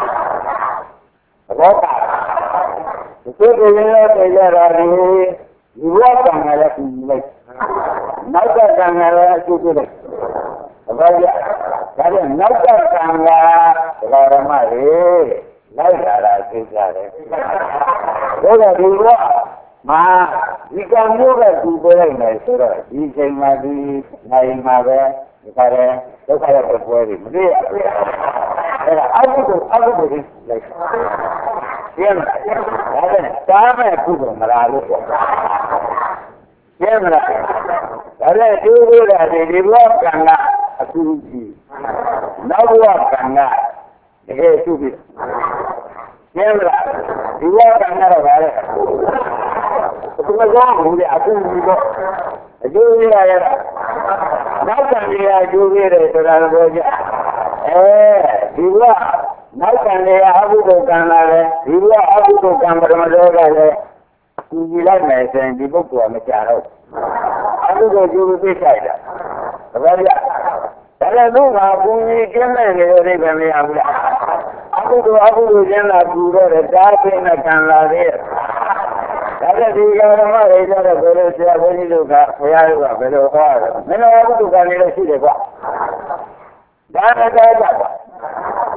Speaker 2: ဘောပါဒီကိုယ်ကလည်းတရားရာဒီဒီဘဝကံရတဲ့ဒီလိုက်နောက်ကကံရတဲ့အကျိုးပြုလိုက်ဘာကြဒါပြန်နောက်ကကံကဓမ္မတွေလိုက်လာတာသိကြတယ်ဘုရားဒီဘဝမှာဒီကံမျိုးကသူပြလိုက်မယ်ဆိုတော့ဒီချိန်မှာဒီနိုင်မှာပဲဒီကရဲဒုက္ခရဲ့ပွဲတွေမသိရဘူးအဲ့ဒါအကုသိုလ်အကုသိုလ်ကြီးလိုက်ကျင်းလာဒါနဲ့တားမဲ့ကုသိုလ်မလားလို့ပြောကျင်းလာဒါနဲ့ဒီလိုရာဒီဒီဘဝကံကအကူကြီးနောက်ဘဝကံကတကယ်သူ့ပြီကျင်းလာဒီဘဝကံကတော့ဗါလဲသူကကြောင်းဘူးလေအခုဒီတော့အကျိုးရရတာနောက်ကံကြီးအကျိုးရတဲ့ဆိုတာတော့ကြအဲဒီဘဝနောက်ကံကြီးအဘုဒ္ဓကံလာတယ်ဒီဘဝအဘုဒ္ဓကံပရမဇောကလည်းသူကြည့်လိုက်မယ်ဆိုရင်ဒီပုဂ္ဂိုလ်ကမကြတော့အဘုဒ္ဓကျိုးပြည့်ဆိုင်တာဒါပဲဒါလည်းသူ့မှာဘုံကြီးကျင်းတဲ့နေရာတွေပဲမရဘူးလားအဘုဒ္ဓအဘုဒ္ဓကျင်းလာပူတော့တယ်ဒါပြင်းတဲ့ကံလာသေးဒါကြဒီကဓမ္မတွေကြတော့ဘယ်လိုဆရာဘုန်းကြီးတို့ကဘုရားတို့ကဘယ်လိုဟောရလဲမင်းတို့အဘုဒ္ဓကံလေးရှိတယ်ကွာဒါနဲ့တော့ကြပါ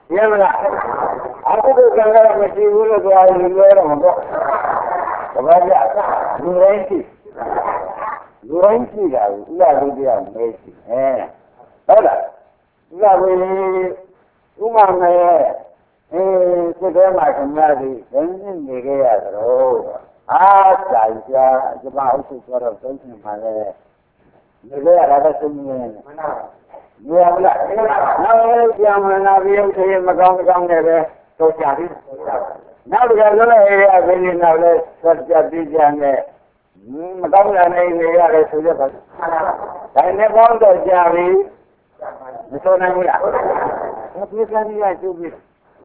Speaker 2: ရမလားအခုကကံကမရှိဘူးလို့ပြောရင်လွယ်တော့မှာပေါ့တပတ်ကြလူတိုင်းရှိလူတိုင်းရှိတာကိုဥလာလူတရားမဲရှိအဲဟုတ်လားဥလာလူဥမာမဲအဲစိတ်ထဲမှာခင်ဗျားဒီဘယ်နည်းနေခဲ့ရသလဲအားစာကြဒီမှာအုပ်စုဆိုတော့သုံးချင်ပါလေနေခဲ့ရတာတော့သိနေတယ်မှန်ပါဘူးရလားနောက်ပြန်မနာပြီးဥစ္စာမကောင်းမကောင်းနဲ့ပဲတော့ကြပြီနောက်တစ်ခါလည်းအေးရဘယ်နေနောက်လဲဆက်ကြပြီးကြတယ်မကောင်းတာနေနေရတယ်ဆိုရပါဒါနဲ့ကောင်းတော့ကြပြီမဆိုနိုင်ဘူးလားဘယ်ပြည်ကနေရကျုပ်ပြီ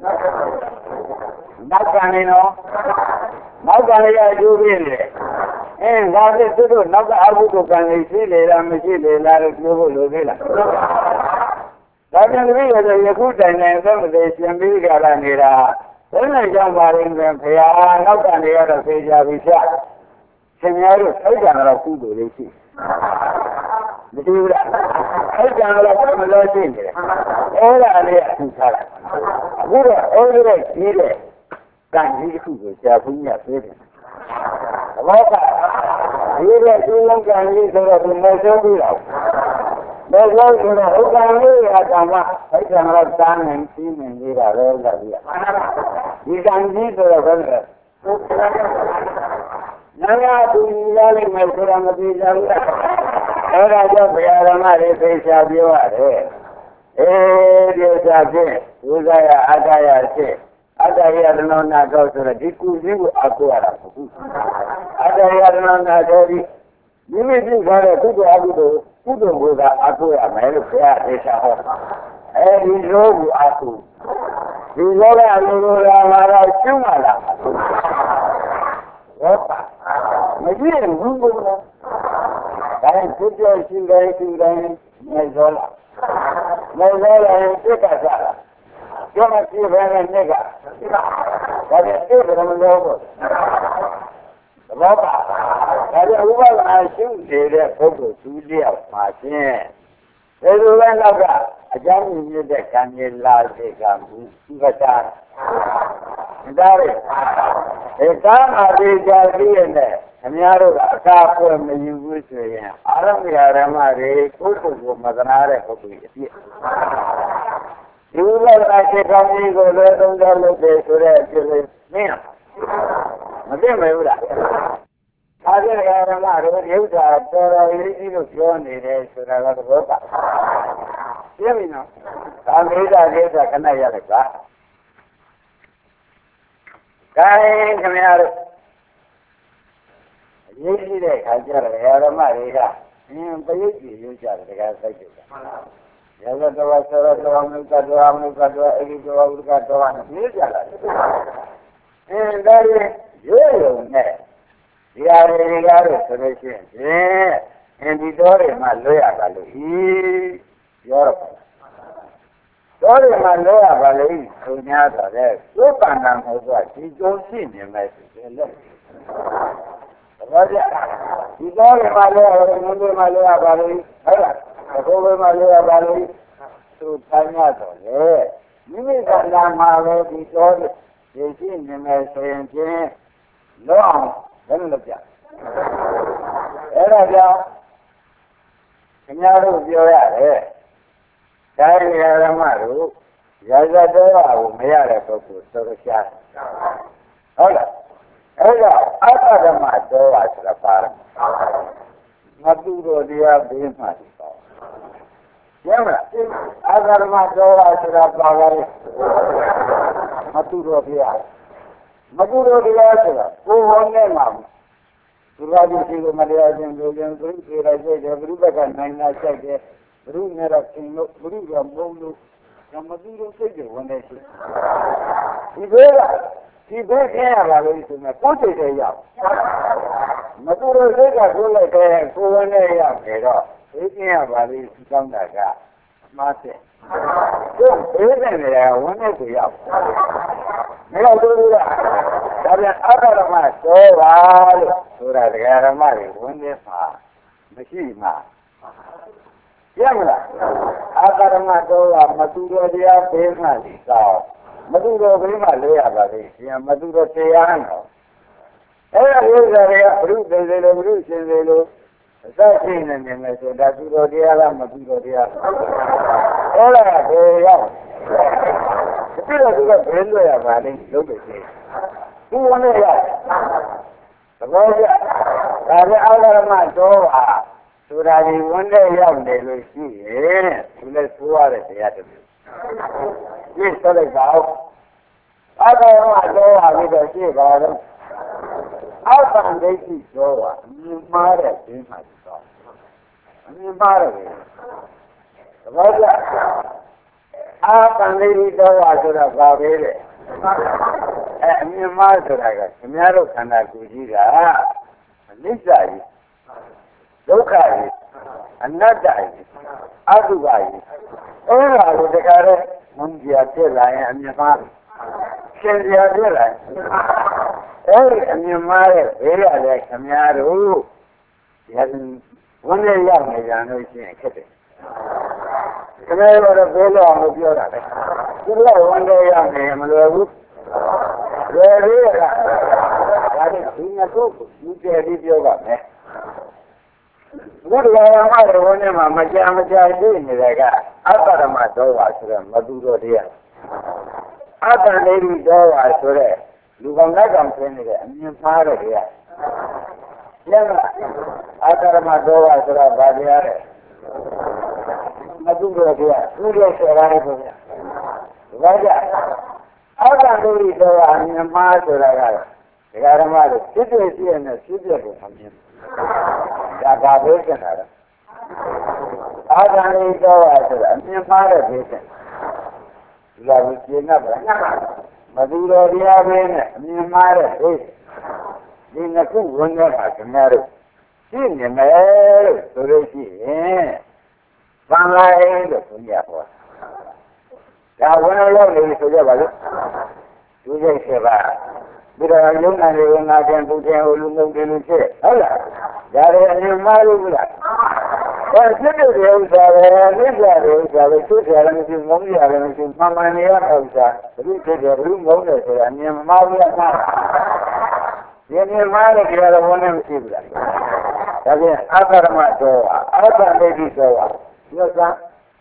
Speaker 2: နောက်ကနေတော့နောက်ကနေရကျုပ်ပြီလေအင်းဒါနဲ့သူတို့နောက်ကအဘုဒ္ဓကံလေးရှိလေလားမရှိလေလားလို့ပြောဖို့လိုသေးလားဒါပြန်ပြီးရတဲ့ယခုတိုင်တိုင်အသက်မသေးရှင်ပြီးကြလာနေတာဘယ်နဲ့ကြောင့်ပါရင်ပဲဖရာနောက်ကနေရတော့သိကြပြီဖြတ်ရှင်များတို့ထိုက်ကြတော့ကုသိုလ်လေးရှိမတူဘူးလားထိုက်ကြတော့မလို့ရှိနေတယ်အဲ့ဒါလေးအထူးထားတာအခုတော့အဲ့ဒီတဲ့ကြီးတဲ့ကံကြီးတစ်ခုကိုရှားဖူးညပေးတယ်ဘောကဒီတဲ့ဒီလုံးကံကြီးဆိုတော့ဒီမဆုံးဘူးလားဘယ်လိုဆိုတော့ဥက္ကံလေးရတာမှအဲ့ဒါတော့တားနေစီးနေနေတာပဲလားဒီဒီကံကြီးဆိုတော့ဘယ်လိုနာရသူရလိမ့်မယ်ဆိုတာမသိကြဘူးလားအဲ့ဒါကြောင့်ဘုရားဓမ္မတွေသိချပြောရတယ်အေးဒီစားဖြင့်ဥဇာယအတ္တယဖြစ်အတ္တယတနောနာတော့ဆိုတော့ဒီကုသိုလ်ကိုအကူရတာပုအတ္တယတနောနာတော့ဒီမိမိပြုထားတဲ့ကုသိုလ်အကုသိုလ်ကုသိုလ်ကိုသာအကူရမယ်လို့ဘုရားသိချဟောအဲဒီလိုကိုအကူဒီလောကလူတို့ကလာတော့ကျွမ်းလာတာဟုတ်ပါမကြည့်ရင်ဘူးဘူးလားဒါနဲ့သူပြောရှိတယ်ရှိတယ်နေသောလားနေသောလားစိတ်ကစားလားကျောင်းကြည့်ပဲနဲ့နေကဒါနဲ့စိတ်ကမလို့ဘူးဘောပါဒါနဲ့ဥပမာရှုနေတဲ့ပုဂ္ဂိုလ်သူတယောက်မှာချင်းဒီလိုပဲတော့ကအကြောင်းမြင့်တဲ့ကံကြီးလာစေကဘူးသူကစားဒါလေဒီကာမရိကြပြီးရဲ့နဲ့အများတို့ကအကားပွဲမယူဘူးဆိုရင်အာရမရဓမ္မတွေကိုယ်ကိုယ်ကိုမသနာတဲ့ပုဂ္ဂိုလ်အပြည့်ဒီလိုလားစေကံကြီးကိုလည်းသုံးသပ်လို့တယ်ဆိုတဲ့အဖြစ်လေးမင်းမသိမယ်ဘူးလားအာရမရဓမ္မတို့ဒီဥစ္စာတော်တော်လေးကြီးလို့ပြောနေတယ်ဆိုတာကတော့ဘာပြည့်ပြီနော်ဒါမေတ္တာကိစ္စခဏရတယ်ကွာကိုင်းခင်ဗျားတို့အရေးကြီးတဲ့ခါကျတော့ဓမ္မတွေကအင်းပရိတ်ကြီးရွကြတယ်တကယ်စိုက်တယ်ရသတဝဆရတောမုကတောမုကတောအဂိတောဥဒကတောနဲ့ပြေးကြလာတယ်အင်းဒါရီရွရုံနဲ့ဒီဟာတွေကတော့ဆိုလို့ရှိရင်အင်းဒီတော်တွေမှလွတ်ရပါလို့ဤပြောတော့တော်တွေမှာလောရပါလေသူများတော့လေသုပ္ပန္နမဟုတ်တော့ဒီကျုံရှိနေမယ်ဆိုရင်လည်းဘာကြဒီတော်တွေမှာလောရတယ်ငုံတွေမှာလောရပါလေဟုတ်လားအကိုတွေမှာလောရပါလေသူတိုင်းရတော့လေမိမိကလာမှာပဲဒီတော်တွေရှိနေမယ်ဆိုရင်ချင်းလောအောင်ဘယ်လိုလုပ်ကြအဲ့ဒါကြောင့်ခင်ဗျားတို့ပြောရတယ်ဒါရီဓမ္မတို့ရာဇတော်ကိုမရတဲ့ပုဂ္ဂိုလ်ဆိုတော့ရှားဟုတ်လားအဲ့တော့အတ္တဓမ္မတော်ပါဆိုတာပါရမတူတော်တရားဘေးမှာဒီပေါ့ကျမ်းမလားအတ္တဓမ္မတော်ပါဆိုတာပါပါလေမတူတော်တရားမတူတော်တရားဆိုတာကိုယ်ဟောနေမှာသူရာကြီးစီကိုမတရားခြင်းလူခြင်းသူတွေရကြတဲ့ဘုရားကနိုင်နာချက်တဲ့ဘုရုနဲ့တော့သင်လို့ဘုရုကမုံလို့ဓမ္မသူတို့စိတ်တွေဝင်နေရှိဒီဘေးကဒီဘေးခင်းရပါလို့ဆိုမှကိုယ်စိတ်တွေရောက်မသူတို့စိတ်ကကိုယ်လိုက်တဲ့ကိုယ်ဝင်နေရတယ်တော့ဘေးခင်းရပါလို့ဒီကောင်းတာကမှားတယ်ကိုယ်ဘေးနဲ့နေဝင်နေကိုရောက်မရောက်ဘူးလားဒါပြန်အတ္တဓမ္မတော်ပါလို့ဆိုတာတရားဓမ္မတွေဝင်နေမှာမရှိမှာရမလားအာကာရမတော်ကမသူတော်တရားဘေးမှဒီကောင်းမသူတော်ဘေးမှလို့ရပါလေရှင်မသူတော်တရားနော်အဲ့ဒါဥစ္စာတွေကဘုရုသေသေးလို့ဘုရုရှင်သေးလို့အစရှိနေနေမယ်ဆိုဒါသူတော်တရားလားမသူတော်တရားအဲ့ဒါကဘယ်ရောက်ဒီလိုဒီလိုဘယ်လိုရပါလဲလုပ်လို့ရှိသူဝင်ရသဘောကျဒါလည်းအာကာရမတော်ဟာဆိုတာဒီဝန်တဲ့ရောက်နေလို့ရှိရင်သူလည်းဆိုရတဲ့တရားတစ်မျိုးဒီဆိုလိုက်ပါဦးအာဂယမတော်ဟာပြီးတော့ရှိပါတော့အောက်တန်ဒိဋ္ဌိတော်ဟာအမြင်မှားတဲ့ဒိဋ္ဌိတော်အမြင်မှားတယ်သဘောကျအာတန်ဒိဋ္ဌိတော်ဟာဆိုတာဘာပဲလဲအဲအမြင်မှားဆိုတာကခင်ဗျားတို့ခန္ဓာကိုယ်ကြီးကအနိစ္စကြီးဒုက္ခကြီးအနတ္တကြီးအတုပကြီးအဲ့ဒါကိုတခါတော့မုန်းကြဖြစ်လာရင်အမြင်မှားရှင်ကြဖြစ်လာအဲ့ဒီအမြင်မှားတဲ့ဘေးရတဲ့ခင်ဗျားတို့ရန်ဝန်နဲ့ရောက်နေကြလို့ရှိရင်ခက်တယ်ခင်ဗျားတို့တော့ဘေးလို့အောင်ပြောတာလေဒီလိုဝန်နဲ့ရောက်နေမလွယ်ဘူးလွယ်သေးရလားဒါနဲ့ဒီနှစ်ခုကိုယူကျယ်ပြီးပြောပါမယ်ဘုရားရမတော်ဝန်နဲ့မှာမကြာမကြာရှိနေတဲ့ကအတ္တဓမ္မတော်ပါဆိုတော့မသူတော်တရားအတ္တလေးဒီတော်ပါဆိုတော့လူကောင်လက်ကောင်ဆင်းနေတဲ့အမြင်မှားတဲ့တရားကျမ်းအတ္တဓမ္မတော်ပါဆိုတော့ဗာတရားတဲ့မသူတော်တရားသူရဲ့ဆရာလေးပေါ့ဗျာဒါကြအတ္တလေးဒီတော်ပါအမြင်မှားဆိုတာကတော့ဒကာဓမ္မတို့ဖြစ်ဖြစ်ရှိရတဲ့ဖြစ်ဖြစ်ကိုအမြင်ဒါကဘေးကနာတော့အာဂန္ဓိတော်ပါဆိုတာအမြင်မှားတဲ့ဘေးကဒီလိုကိုရှင်းနေပါမသူတော်တရားဘေးနဲ့အမြင်မှားတဲ့ဘေးဒီနှစ်ခုဝင်နေတာခင်ဗျားတို့ရှင်းနေမယ်လို့ဆိုလို့ရှိရင်ဗန်လိုက်လို့ဘုရားဟောဒါဝင်လို့နေဆိုကြပါလို့သူစိတ်ဆက်ပါပြီးတော့ယုံနာတွေငါတင်သူတင်ဟိုလူငုံတင်လို့ဖြစ်ဟုတ်လားဒါတွေအမြင်မှားလို့လားအဲဖြစ်တဲ့ဥစ္စာပဲနိစ္စတဲ့ဥစ္စာပဲသူ့တယ်လည်းမရှိမုန်းရတယ်မရှိမှန်မှန်နေရတဲ့ဥစ္စာဘုဖြစ်တယ်ဘုမုန်းတယ်ဆိုတာအမြင်မှားလို့မှားဒီမြင်မှားတဲ့ကြရဝန်နဲ့မရှိဘူးလားဒါဖြင့်အတ္တဓမ္မတော်ဟာအတ္တဒိဋ္ဌိတော်ဟာညွတ်စား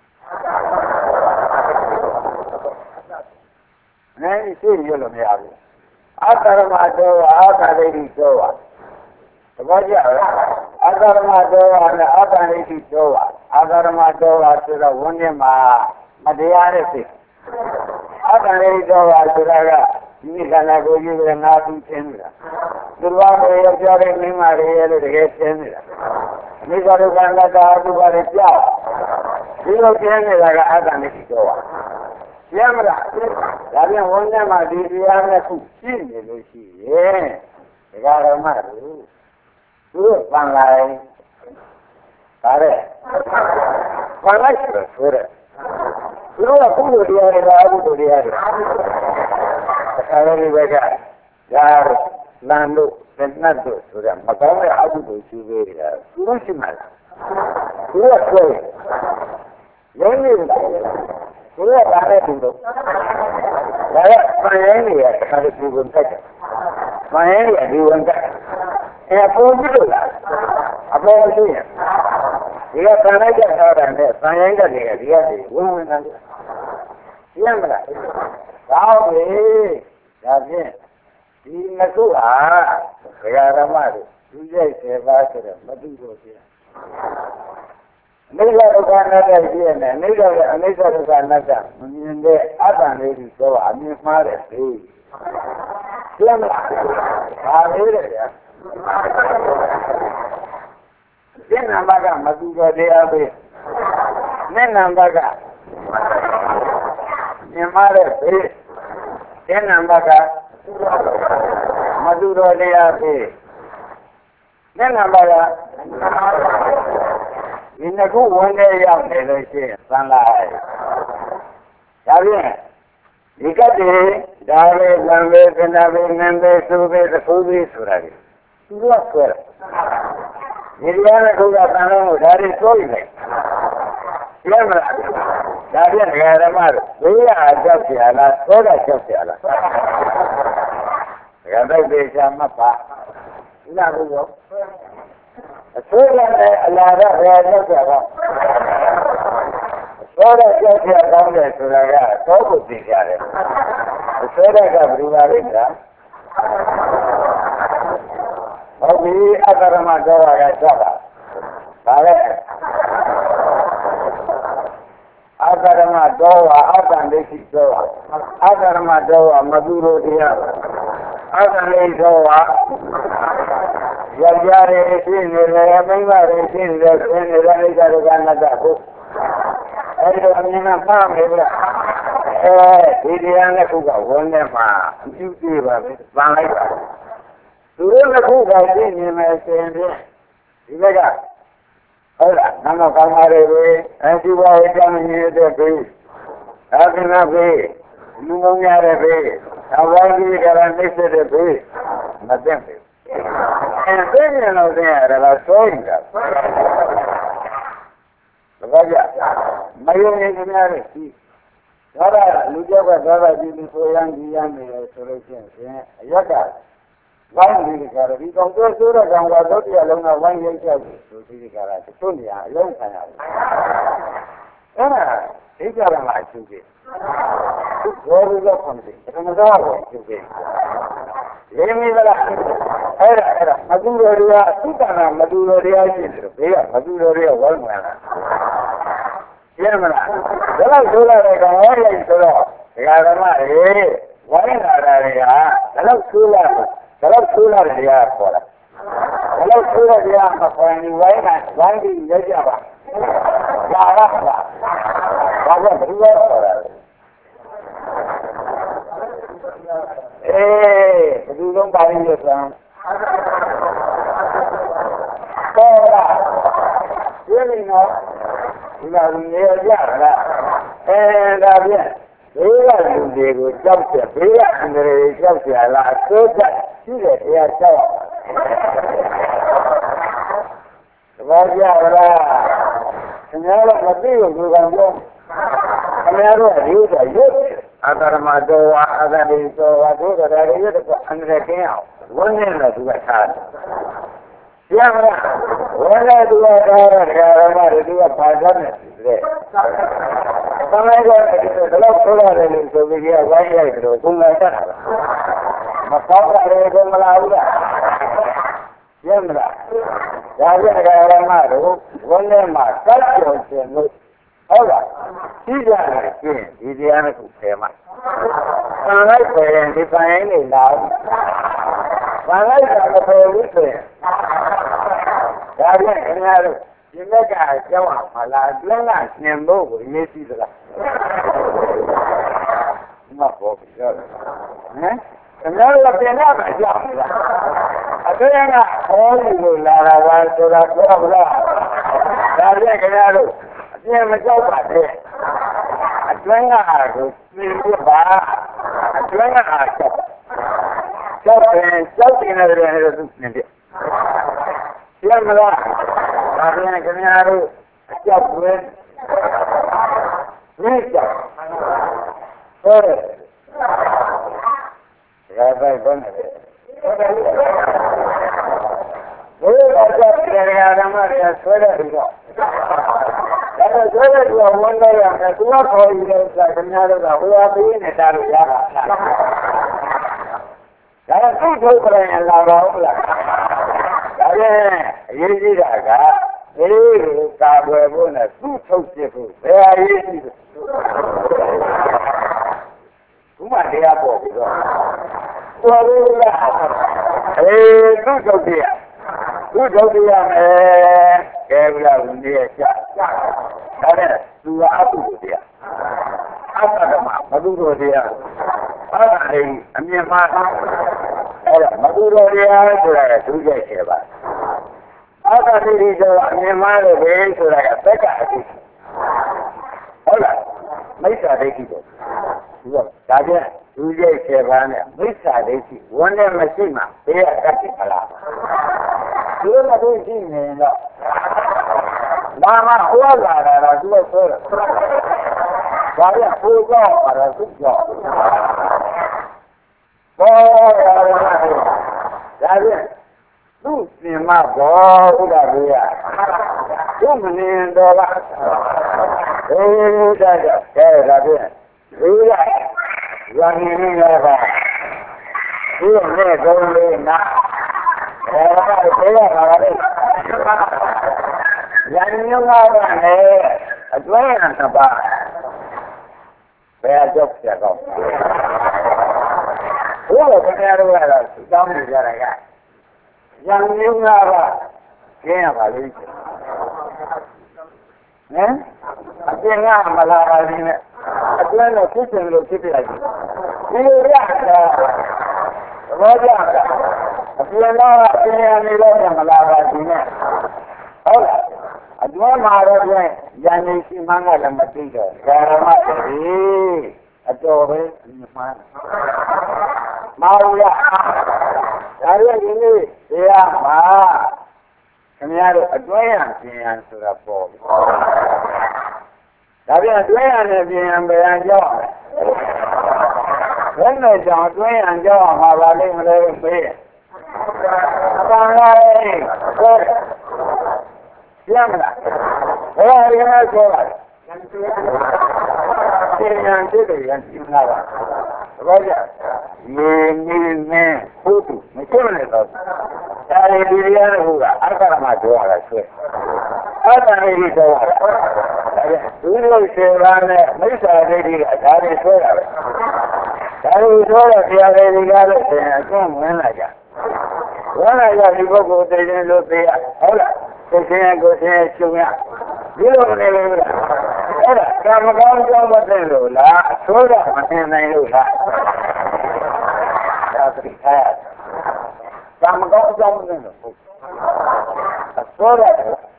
Speaker 2: နိုင်ရှိရလို့မရဘူးအတ္တဓမ္မတော်ဟာအတ္တဒိဋ္ဌိတော်ဟာသဘောကျလားအာဂရမတော်ဟာနဲ့အတ္တဒိဋ္ဌိတော်ဟာအာဂရမတော်ဟာဆိုတော့ဝန်းထဲမှာမတရားတဲ့စိတ်အတ္တဒိဋ္ဌိတော်ဟာဆိုတာကဒီခန္ဓာကိုယ်ကြီးကနာပြီးသင်နေတာသူတော်ဘာရဲ့ကြောတဲ့မင်းမတွေရဲ့လို့တကယ်သင်နေတာအနိစ္စဒုက္ခအနတ္တအတုပါတွေကြောက်ဒီလိုသင်နေတာကအတ္တဒိဋ္ဌိတော်ဟာရမလားဒါပြန်ဝန်းထဲမှာဒီတရားနဲ့ခုရှင်းနေလို့ရှိရင်ဒကာရမတို့သူတို့ပန်လိုက်ဒါတဲ့ပန်လိုက်ဆိုတော့ဆိုတဲ့သူတို့ကကုသိုလ်တရားတွေကအကုသိုလ်တရားတွေအဲဒီဘက်ကဒါလမ်းတို့လက်နက်တို့ဆိုတဲ့မကောင်းတဲ့အကုသိုလ်ရှိသေးတယ်သူတို့ရှိမှလားသူတို့ဆွဲရုံးနေတယ်သူတို့ကလည်းသူတို့ဒါကပန်ရင်တွေရဲ့အခါတူကုန်တက်တယ်ပန်ရင်တွေဒီဝန်တက်အဲပုံပြလို့လားအပေါ်ရှိရင်ဒီကတန်လိုက်တဲ့ထားတယ်နဲ့တန်ရိုင်းတဲ့တွေကဒီကဒီဝင်ဝင်တယ်ရှင်းမလားဒါပဲဒါဖြင့်ဒီနှစ်ခုဟာဘုရားဓမ္မတို့သူရိုက်စေပါဆိုတော့မသိလို့ရှိရင်အိဋ္ဌဒုက္ခအနတ္တရှိရတဲ့အိဋ္ဌရဲ့အိဋ္ဌဒုက္ခအနတ္တမမြင်တဲ့အတ္တလေးကိုဆိုအမြင်မှားတယ်လေရှင်းမလားဒါလေးတဲ့ဗျာရှင်းနံပါတ်ကမသူတော်တရားပဲနဲ့နံပါတ်ကမြင်မှားတဲ့ဘေးရှင်းနံပါတ်ကမသူတော်တရားပဲနဲ့နံပါတ်ကဒီနှစ်ခုဝင်နေရောက်နေလို့ရှိရင်သံလိုက်ဒါဖြင့်ဒီကတည်းကဒါပဲသံပဲသနာပဲနံပဲသုပဲသခုပဲဆိုတာလေသူကဆွဲတယ်ဒီတရားနဲ့ခုကသံလုံးကိုဒါတွေစိုးရင်လေရှင်းမလားဒါပြည့်ငါဓမ္မတို့ဘုရားအကြောက်ပြလားသောတာကြောက်ပြလားဒါတော့ဒေချာမပါဒီလားဘုရားအဆိုးတဲ့အလားတော့ဘယ်ကြောက်ပြတော့သောတာကြောက်ပြကောင်းတယ်ဆိုတာကသောဘုသိကြတယ်အဆိုးတဲ့ကဘယ်လိုပါလဲဗျာဟုတ်ပြီအတ္တရမတော်ရကကြောက်တာဒါလည်းအတ္တရမတော်ဝအတ္တဒိဋ္ဌိတော်ဝအတ္တရမတော်ဝမသူတို့တရားအတ္တလေးတော်ဝယောက်ျားတွေရှိနေတယ်မိန်းမတွေရှိနေတယ်ဆင်းနေတဲ့အိဒါရကနတ္တကိုအဲဒီတော့အမြင်ကမှားမယ်ဗျအဲဒီတရားနှစ်ခုကဝန်ထဲမှာအပြုကြည့်ပါပဲပန်လိုက်ပါသူတို့နှစ်ခုကသိနေမယ်ဆိုရင်ဒီဘက်ကဟုတ်လားနမကောင်းပါလေပဲအဲဒီဘဝအကြောင်းရင်းတဲ့ပြီအာသနာပြီလူငုံရတဲ့ပြီအဝိုင်းကြီးကလည်းနှိမ့်တဲ့ပြီမသိဘူးအဲသိနေလို့သိရတယ်လားဆိုရင်ကဘာကြမယုံနေကြရတယ်ဒီဒါကလူကြောက်ကသာသာကြည့်ပြီးဆိုရန်ဒီရန်နေဆိုလို့ရှိရင်အရက်ကဝိုင်းဒီကရဒီကောင်ကျိုးဆိုတဲ့ကောင်ကတော့တရားလုံးကဝိုင်းရိတ်ချက်ဆိုဒီကရတွနေရအလုံးခံရတယ်အဲ့ဒါဒိဋ္ဌရမှာရှင်းကြည့်ဘောရူကဖွင့်ကြည့်ဒါမှမဟုတ်ရှင်းကြည့်ရင်းမိလားအဲ့ဒါအဲ့ဒါမတူတော်ရအသုတနာမတူတော်ရရှိတယ်ဘေးကမတူတော်ရဝိုင်းမှန်လားရှင်းမလားဒါလို့ဆိုလာတဲ့ကောင်ဝိုင်းလိုက်ဆိုတော့ဒကာဓမ္မတွေဝိုင်းလာတာတွေကဒါလို့ဆိုလာဒါလို့ဆိုလာတဲ့တရားခေါ်တာဒါလို့ဆိုတဲ့တရားမခေါ်ရင်ဝိုင်းကဝိုင်းပြီးရကြပါလာရပါဘာကြောင့်ဘယ်လိုခေါ်တာလဲအေးဘယ်လိုလုံးပါရင်းရစမ်းပေါ်လာရင်းနေတော့ဒီမှာနေရကြလားအဲဒါပြန်ဘေးကလူတွေကိုကြောက်တယ်ဘေးကအန္တရာယ်ကြောက်ကြလားအစိုးရရှိတဲ့တရားကြောက်သဘောကျလားခင်ဗျားတို့မသိဘူးလူကံပြောခင်ဗျားတို့ကဒီဥစ္စာရုပ်အတ္တမတော်ဝါအတ္တတိတော်ဝါတို့ကဒါတွေရုပ်ကအန္တရာယ်ကင်းအောင်ဝန်းနေတယ်သူကထားတယ်ကျန်မလားဝန်းနေသူကထားတဲ့ဓမ္မတွေသူကပါသတ်နေတယ်သမိုင်းကတော့ဒီလိုဆိုရတယ်လို့ဆိုပြီးဝိုင်းရိုက်တယ်လို့ဘုံလာတတ်တာမကောင်းတာတွေမလာဘူးလားကျန်မလားဒါပြဓမ္မတို့ဝန်းထဲမှာစက်ကြောင်ခြင်းလို့ဟုတ်လားရှိကြတယ်ကျင်းဒီတရားနဲ့ခုထဲမှာဆံလိုက်ပဲရင်ဒီပိုင်နေလာဆံလိုက်တာမပေါ်ဘူးဆိုရင်ဒါပြခင်ဗျားတို့ဒီမက်ကကြောက်အောင်မလားတွန်းလာနှင်ဖို့ကိုရေးကြည့်သလားမဟုတ်ဘူးပြောတယ်ဟမ်ခင်ဗျားတို့ပြင်ရမှာကြောက်လားအတွင်းကဟောလို့လာတာပါဆိုတာပြောမလားဒါပြခင်ဗျားတို့အပြင်မကြောက်ပါနဲ့အတွင်းကကိုပြင်ပြပါအတွင်းကကြောက်ကြောက်ရင်ကြောက်နေတဲ့တွေနဲ့သူပြင်ပြကျန်မလားဒါပြန်ခင်ဗျားတို့အကြောက်ွယ်နေကြောက်ဟဲ့ဒါပဲဘယ်နဲ့လဲဘယ်တော့ကြောက်ကြရဓမ္မတွေဆွဲတဲ့ဒီတော့ဒါဆိုဆွဲတဲ့ဒီဝန်တော်ရတယ်သူကခေါ်ရတဲ့ဥစ္စာခင်ဗျားတို့ကဟိုအပေးနေတာလို့ရတာဒါကသူ့ထုတ်ကြရင်လာတော့ဟုတ်လားဒါပြန်အရေးကြီးတာကဒီလိုကာကွယ်ဖို့နဲ့သူ့ထုတ်ပြဖို့ဘယ်အရေးကြီးလဲဘုမတရားပေါ်ပြီးတော့ပေါ်လို့လားအေးသူ့ထုတ်ပြသူ့ထုတ်ပြရမယ်ကဲဘုရားဝင်ရဲ့ချဒါနဲ့သူကအတုတရားအတ္တမမသူတို့တရားအဲ့ဒါလေးအမြင်မှာအဲ့ဒါမသူတို့တရားဆိုတာသူကြိုက်ခဲ့ပါအတ္တတိဆိုအမြင်မှားလို့ပဲဆိုတာကသက်ကအသိဟုတ်လားမိစ္ဆာဒိဋ္ဌိပေါ့ဒီတော့ဒါပြန်သူကြိုက်ခဲ့ပါနဲ့မိစ္ဆာဒိဋ္ဌိဝန်နဲ့မရှိမှဘေးကတတ်ပြီမလားဒီလိုမသိရှိနေတော့လာမဟောလာတာလားသူကဆိုတယ်ဘာလဲပူတော့ပါတော့သူကြောက်ဘောဒါပြန်သူ့စင်မဘောဥဒ္ဒဘေးရသူ့မနေတော့ကအေးဒါကြောင့်ကဲဒါပြန်ဘေးရရန်နေနေရပါဒီနဲ့သုံးလေးနာအဲဒါကဘေးရပါလေရန်ညောင်းတာနဲ့အတွဲရတာပါဘယ်အကြောက်ကြကောဘုရားခင်ဗျားတို့ကတော့တောင်းနေကြတာကရန်ညောင်းတာကကျင်းရပါလိမ့်မယ်ဟမ်အပြင်ကမလာပါလိမ့်နဲ့အတွဲနဲ့ဖြစ်တယ်လို့ဖြစ်ပြလိုက်ဒီလိုရတာဘောကြတာအပြင်ကအပြင်ရနေလို့မလာပါဘူးနဲ့ဟုတ်လားအတွဲမှာတော့ပြန်ရန်နေရှိမှန်းကလည်းမသိတော့ဓမ္မတည်းအတော်ပဲမှန်းမဟုတ်လားဒါရည်ဒီနေ့တရားမှာခင်ဗျားတို့အတွဲရန်ပြင်ရန်ဆိုတာပေါ့ဒါပြန်အတွဲရန်နဲ့ပြင်ရန်ပဲအကြောင်းဘယ်နဲ့ကြောင့်အတွဲရန်ကြောင်းမှာပါလိမ့်မလဲပေးအပန်းလာရေးဟုတ်ရမလားဘယ်ရင်းလဲဆိုလိုက်ပြင်ရန်ဖြစ်တယ်ရန်ပြင်လာပါဘာကြရေနေနေဟုတ်ဘူးမရှိမလဲတော့ဒါရီဒီရရဟုတ်ကအက္ခရမပြောရတာဆွဲအဲ့ဒါလေးပြောရတာဒါပြန်ဒီလိုစေပါနဲ့မိစ္ဆာဒိဋ္ဌိကဒါတွေဆွဲတာပဲဒါတွေဆွဲတဲ့တရားတွေကြီးကားလို့ရှင်အကျုံးဝင်လာကြဝင်လာကြဒီပုဂ္ဂိုလ်သိရင်လို့သိရဟုတ်လားသိရင်ကိုသိရင်ရှုံရဒီလိုနေလို့လားအဲ့ဒါကာမကောင်းကြောင့်မသိလို့လားဆိုတော့မသိနိုင်လို့လားဒါသိအဲကာမကောင်းကြောင့်မသိလို့ဆိုတော့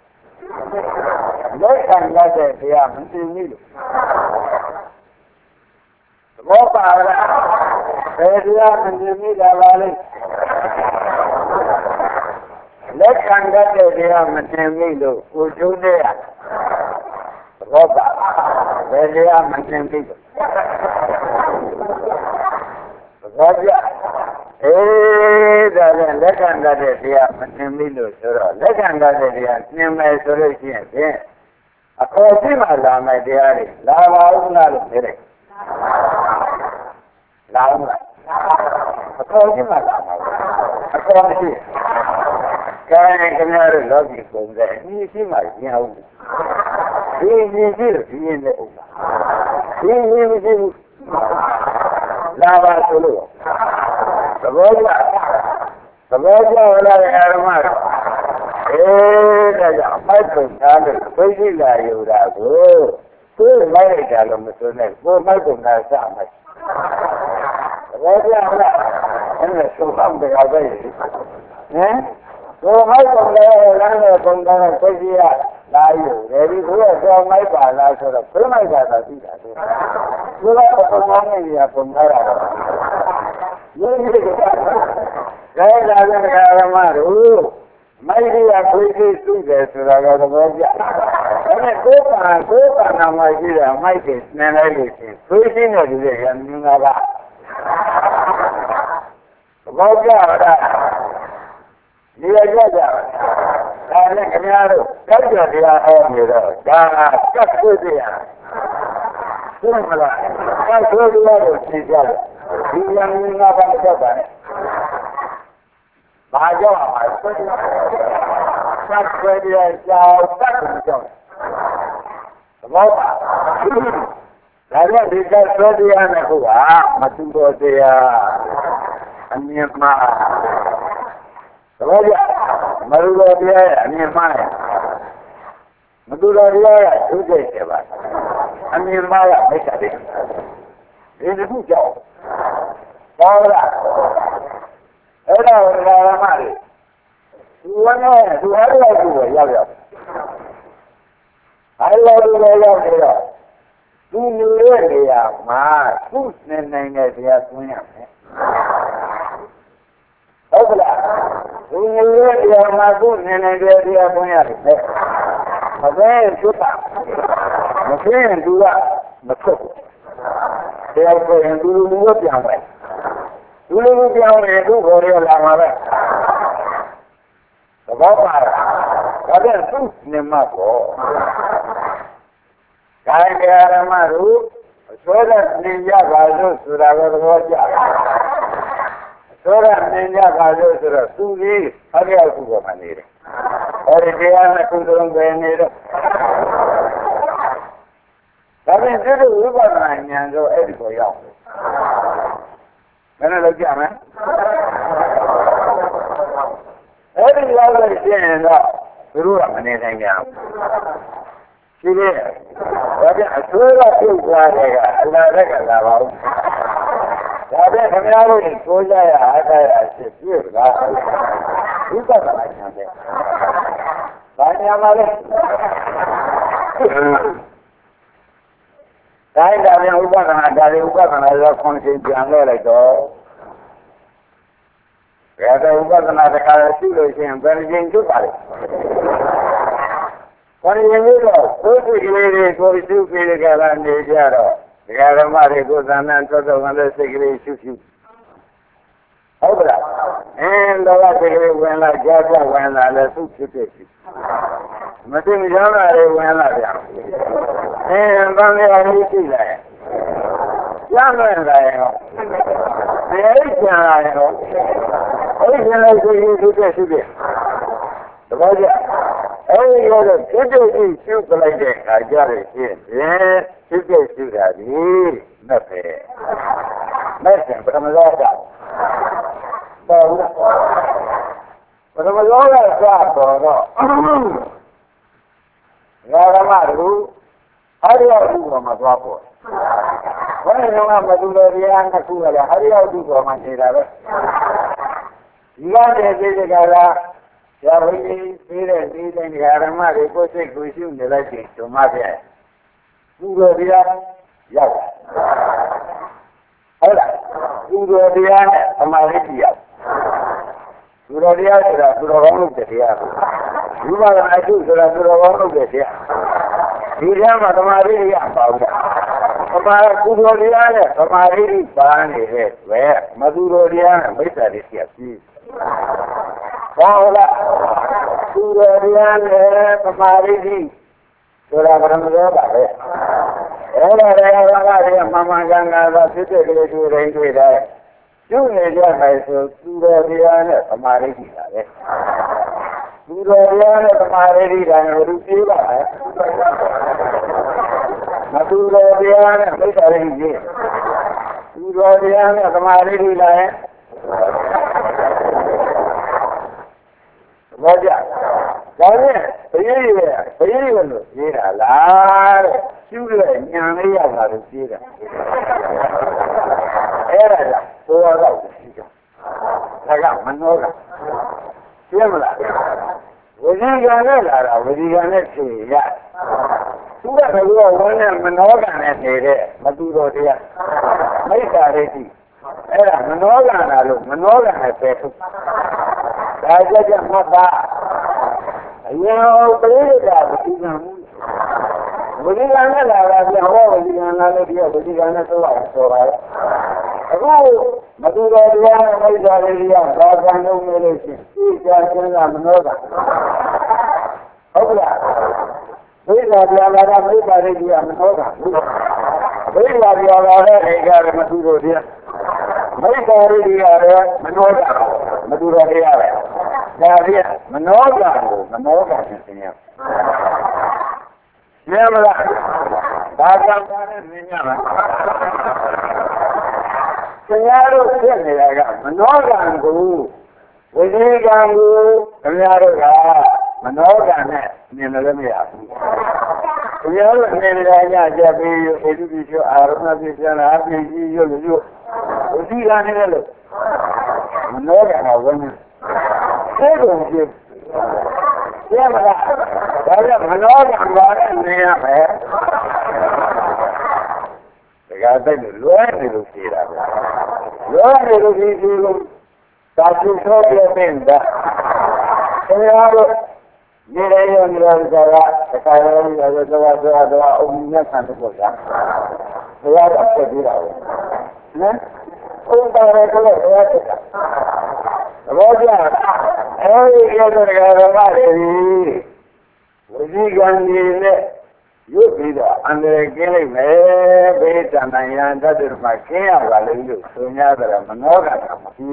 Speaker 2: လက်ခံရတဲ့တရားမသိဘူးလို့ဘောပါလားဘယ်တရားမသိဘူးလားပါလိမ့်လက်ခံရတဲ့တရားမသိဘူးလို့ကိုကျိုးတဲ့ဘောပါဘယ်တရားမသိဘူးလို့ဘောပြအေးဒါနဲ့လက်ခံရတဲ့တရားမသိဘူးလို့ဆိုတော့လက်ခံရတဲ့တရားသင်မယ်ဆိုလို့ရှိရင်ဖြင့်အခေါ်ရှိမှလာမယ်တရားတွေလာပါဦးလားလို့ပြောတယ်လာဦးလားအခေါ်ရှိမှလာမှာအခေါ်မရှိကဲခင်ဗျားတို့လောကီပုံစံဒီရှိမှရင်ဟုတ်ဒီရင်ရှိလို့ဒီရင်နဲ့ဟုတ်ဒီရင်မရှိဘူးလာပါဆိုလို့သဘောကျသဘောကျလာတဲ့အာရမတို့အေးဒါကြောင့်အမိုက်ပုံသားလို့သိရှိလာယူတာကိုသူ့မိုက်လိုက်တာလို့မဆိုနဲ့ကိုမိုက်ပုံသားစမယ်သဘောကျလားအဲ့ဒါသုံးဆောင်တရားပဲဟမ်ကိုမိုက်ပုံလည်းလမ်းနဲ့ပုံသားကိုသိရှိရလာယူတယ်ဒီကိုတော့မိုက်ပါလားဆိုတော့ကိုမိုက်တာသာသိတာသူကပုံသားနဲ့ရပုံသားတာတော့ဒီလိုကဲလာတဲ့ဓမ္မတို့မိုက်ရခွေးကြီးစုတယ်ဆိုတာကသဘောကျဒါနဲ့ကိုယ်ပါကိုယ်ပါနာမရှိတာမိုက်တယ်နည်းလိုက်လို့ရှိရင်ခွေးကြီးနဲ့တူတဲ့ရမြင်တာကသဘောကျတာဒီရကြကြဒါနဲ့ခင်ဗျားတို့ကတ်ကြတရားဟောနေတော့ဒါကတ်ခွေးကြီးရသိမလားကတ်ခွေးကြီးလို့သိကြတယ်ဒီရမြင်တာကတော့ပါနဲ့ဘာကြောင့်ပါလဲစက်ခွဲရကြောင်းစက်ကိုကြောင်းသဘောပါဒါနဲ့ဒီစက်ဆွဲတရားနဲ့ဟုတ်ပါမတူတော်တရားအမြင်မှာသဘောကျမတူတော်တရားရဲ့အမြင်မှာမတူတော်တရားရဲ့သူ့ကျက်ပါအမြင်မှာမိစ္ဆာတွေဒီတစ်ခုကြောင်းဘောလားအဲ့ဒါဝိရမတွေသူဝနဲ့သူအဲ့လိုကိုရောက်ရောက်အဲ့လိုကိုရောက်နေတော့သူနေတဲ့နေရာမှာသူ့နေနိုင်တဲ့တရားသွင်းရမယ်ဟုတ်ကလားသူနေတဲ့နေရာမှာသူ့နေနိုင်တဲ့တရားသွင်းရတယ်မပဲကျွတ်တာမပြင်းသူကမထုတ်တရားကိုရင်သူလူမျိုးပြောင်းတယ်သူလူမျိုးပြောင်းရင်သူ့ခေါ်ရလာမှာပဲသဘောပါလားဒါပြန်သူ့နေမှာပေါ့ကာယဓမ္မတို့အစောတဲ့နေရပါလို့ဆိုတာကိုသဘောကျတယ်အစောတဲ့နေရပါလို့ဆိုတော့သူကြီးအပြည့်အစုံပေါ်မှာနေတယ်အဲဒီတရားနဲ့ကုသိုလ်ပဲနေတော့ဒါပြန်သူတို့ဝိပဿနာဉာဏ်ဆိုအဲ့ဒီကိုရောက်တယ်ဘယ်နဲ့လောက်ကြမလဲအဲ့ဒီရောက်လို့ရှိရင်တော့သူတို့ကမနေနိုင်ကြဘူးရှိသေးတယ်ဒါပြန်အဆိုးကပြုတ်သွားတယ်ကအလာရက်ကလာပါဘူးဒါပြန်ခင်ဗျားတို့ကိုကြရအားရဖြစ်ပြည့်လားဝိပဿနာဉာဏ်တဲ့ဘာညာမလဲတိုင်းတာပြန်ဥပဒနာဒါတွေဥပဒနာရောခွန်ရှင်ပြန်လဲလိုက်တော့ဘယ်တော့ဥပဒနာတခါရှိလို့ရှိရင်ဘယ်ရင်ကျွတ်ပါလဲခွန်ရှင်ကြီးတော့ကိုယ်ကြည့်ကလေးတွေကိုရှုပြီးကြတာနေကြတော့ဒကာဓမ္မတွေကိုသံဃာသောတော်ဝင်တဲ့စိတ်ကလေးရှုရှုဟုတ်ကဲ့အင်းတော့စိတ်ကလေးဝင်လာကြားပြဝင်လာလဲသူ့ဖြစ်ဖြစ်ရှိမသိမကြောင်းတာတွေဝင်လာပြန်အင်းဘာလဲအရေးရှိလာရဲ့ရမယ်လာရဲ့ဟောဒီအိတ်ကျန်လာရဲ့ဟောအိတ်ကျန်လိုက်ဆိုရင်သူ့ဖြစ်ရှိတယ်တပည့်ကြအဲဒီကတော့ဖြစ်ဖြစ်ရှိရှုပလိုက်တဲ့အခါကျတော့ရှင်းတယ်ဖြစ်ဖြစ်ရှိတာဒီမဲ့ပဲမဲ့တယ်ပထမဆုံးကပေါ်လို့ပထမဆုံးကစပေါ်တော့ငါဓမ္မတို့အရိယဥပ္ပမှာသွားပေါ်ဘယ်လိုမှမတူလို့တရားနှစ်ခုကလည်းအရိယဥပ္ပမှာနေတာပဲဒီကနေ့ဒီကလာဆရာဘုန်းကြီးပြီးတဲ့ဒီတိုင်းဓမ္မတွေကိုစိတ်ကိုရှုနေလိုက်ပြီဓမ္မပြည့်သူတော်တရားရောက်ဟုတ်လားသူတော်တရားနဲ့သမာဓိတရားသူတော်တရားဆိုတာသူတော်ကောင်းလုပ်တဲ့တရားဝိပဿနာအကျိုးဆိုတာသူတော်ကောင်းလုပ်တဲ့တရားဒီထဲမှာသမာဓိရပါဘူးသမာဓိသူတော်တရားနဲ့သမာဓိပါနေတဲ့ဝဲမသူတော်တရားနဲ့မိစ္ဆာတွေရှိပြီဟုတ်လားသူတော်တရားနဲ့သမာဓိဆိုတာဘယ်လိုလဲပါလဲအဲ့ဒါလည်းဘာသာရေးမမှန်ကန်တာဖြစ်တဲ့ကလေးတွေရင်းတွေ့တယ်ကျွနေကြမယ်ဆိုသူတော်တရားနဲ့သမာဓိရှိတာလေသူတော်တရားနဲ့သမာဓိရှိတာကိုသူပြေးပါလေမသူတော်တရားနဲ့မိစ္ဆာရိရှိသူတော်တရားနဲ့သမာဓိရှိလာရင်ဘောကြဒါနဲ့ဘယ်ရည်လဲဘယ်ရည်လို့ရေးတာလားတဲ့ကျူးတဲ့ညာလေးရတာလို့ရေးတာအဲ့ဒါကဘောတော့ရှိတာဒါကမနှောကရှင်းမလားဝိဇိကံနဲ့လာတာဝိဇိကံနဲ့ဖြေရသူကဘယ်လိုဝန်းနဲ့မနှောကံနဲ့နေတဲ့မတူတော်တရားမိစ္ဆာရိတိအဲ့ဒါမနှောကံလာလို့မနှောကံနဲ့ပဲထုတ်ဒါကြကြမှတ်ပါအရင်ပရိသတ်ကဒီကံမှုဝိဇိကံနဲ့လာတာပြန်ဟောဝိဇိကံလာလို့ဒီကဝိဇိကံနဲ့ဆိုရဆိုပါလေအခုမတူတော်တရားနဲ့မိစ္ဆာရိတိကဘာကံလုံးလို့လို့ရှိရင်ဒီကြစဉ်းစားမနှောကံဟုတ်လားမိစ္ဆာတရားလာတာမိစ္ဆာရိတိကမနှောကံဘူးမိစ္ဆာတရားလာတဲ့အိကလည်းမတူတော်တရားမိစ္ဆာရိတိကလည်းမနှောကံမတူတော်တရားပဲဒါပြမနှောကံကိုမနှောကံနဲ့သင်ရရှင်းမလားဘာကံပါနဲ့သင်ရမှာတရားတို့ဖြစ်နေတာကမနောကံကိုဝိသေကံကိုခင်ဗျားတို့ကမနောကံနဲ့မြင်လည်းမရဘူးခင်ဗျားတို့အနေနဲ့ညကြပြီးအေတုပိကျော်အာရုံပြပြန်လာအပြည့်ကြီးရွတ်ရွတ်ဝိသေကံနဲ့လို့မနောကံကဝင်သိကုန်ပြီကျမလားဒါကြောင့်မနောကံပါနဲ့နေရမယ်ဒါကတည်းကလွယ်နေလို့ရှိတာပဲလွယ်နေလို့ဒီလိုသာကျုပ်သောပြတဲ့တာဆရာတို့နေရရောနေရကြတာတခါရောရောတော့တော့တော့အုံနဲ့ဆန်တော့ဗျာဘုရားကပြည့်တာပဲနော်ဥပ္ပါရကလည်းဘုရားတက်တာဘောကြအဲဒီရတဲ့ကရမတွေဝစီကံဒီနဲ့ရုပ်ပြီးတော့အန္တရာယ်ကင်းလိုက်မယ်ဘေးတဏ္ဍာယံတတ်တယ်မှာကင်းရပါလိမ့်လို့ဆို냐တယ်မနောကတာမရှိ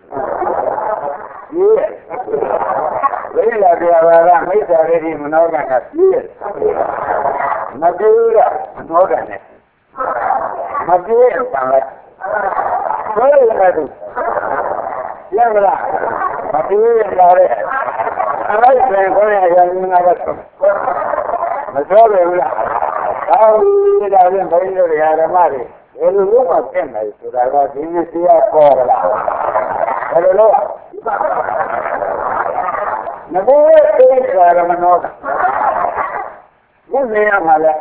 Speaker 2: ဘူးဝိလာပြဘာကမိစ္ဆာရိတိမနောကတာရှိတယ်မပြေဘူးကမနောကနဲ့မပြေရင်ပါလိုက်ဘယ်လိုလဲသူရမလားမပြေရင်လာတဲ့အဲ့ဒါဆိုခေါင်းရရင်းငါကတော့မစောပဲဘူးလားအော်ဒီဒါရင်ဘယ်လိုရဓမ္မတွေဘယ်လိုလုပ်မှပြင်မယ်ဆိုတာကဒီနည်းစီရပေါ်လာဘယ်လိုလုပ်မဘိုးရဲ့သိက္ခာရမနောကဘုရားရမှာလဲ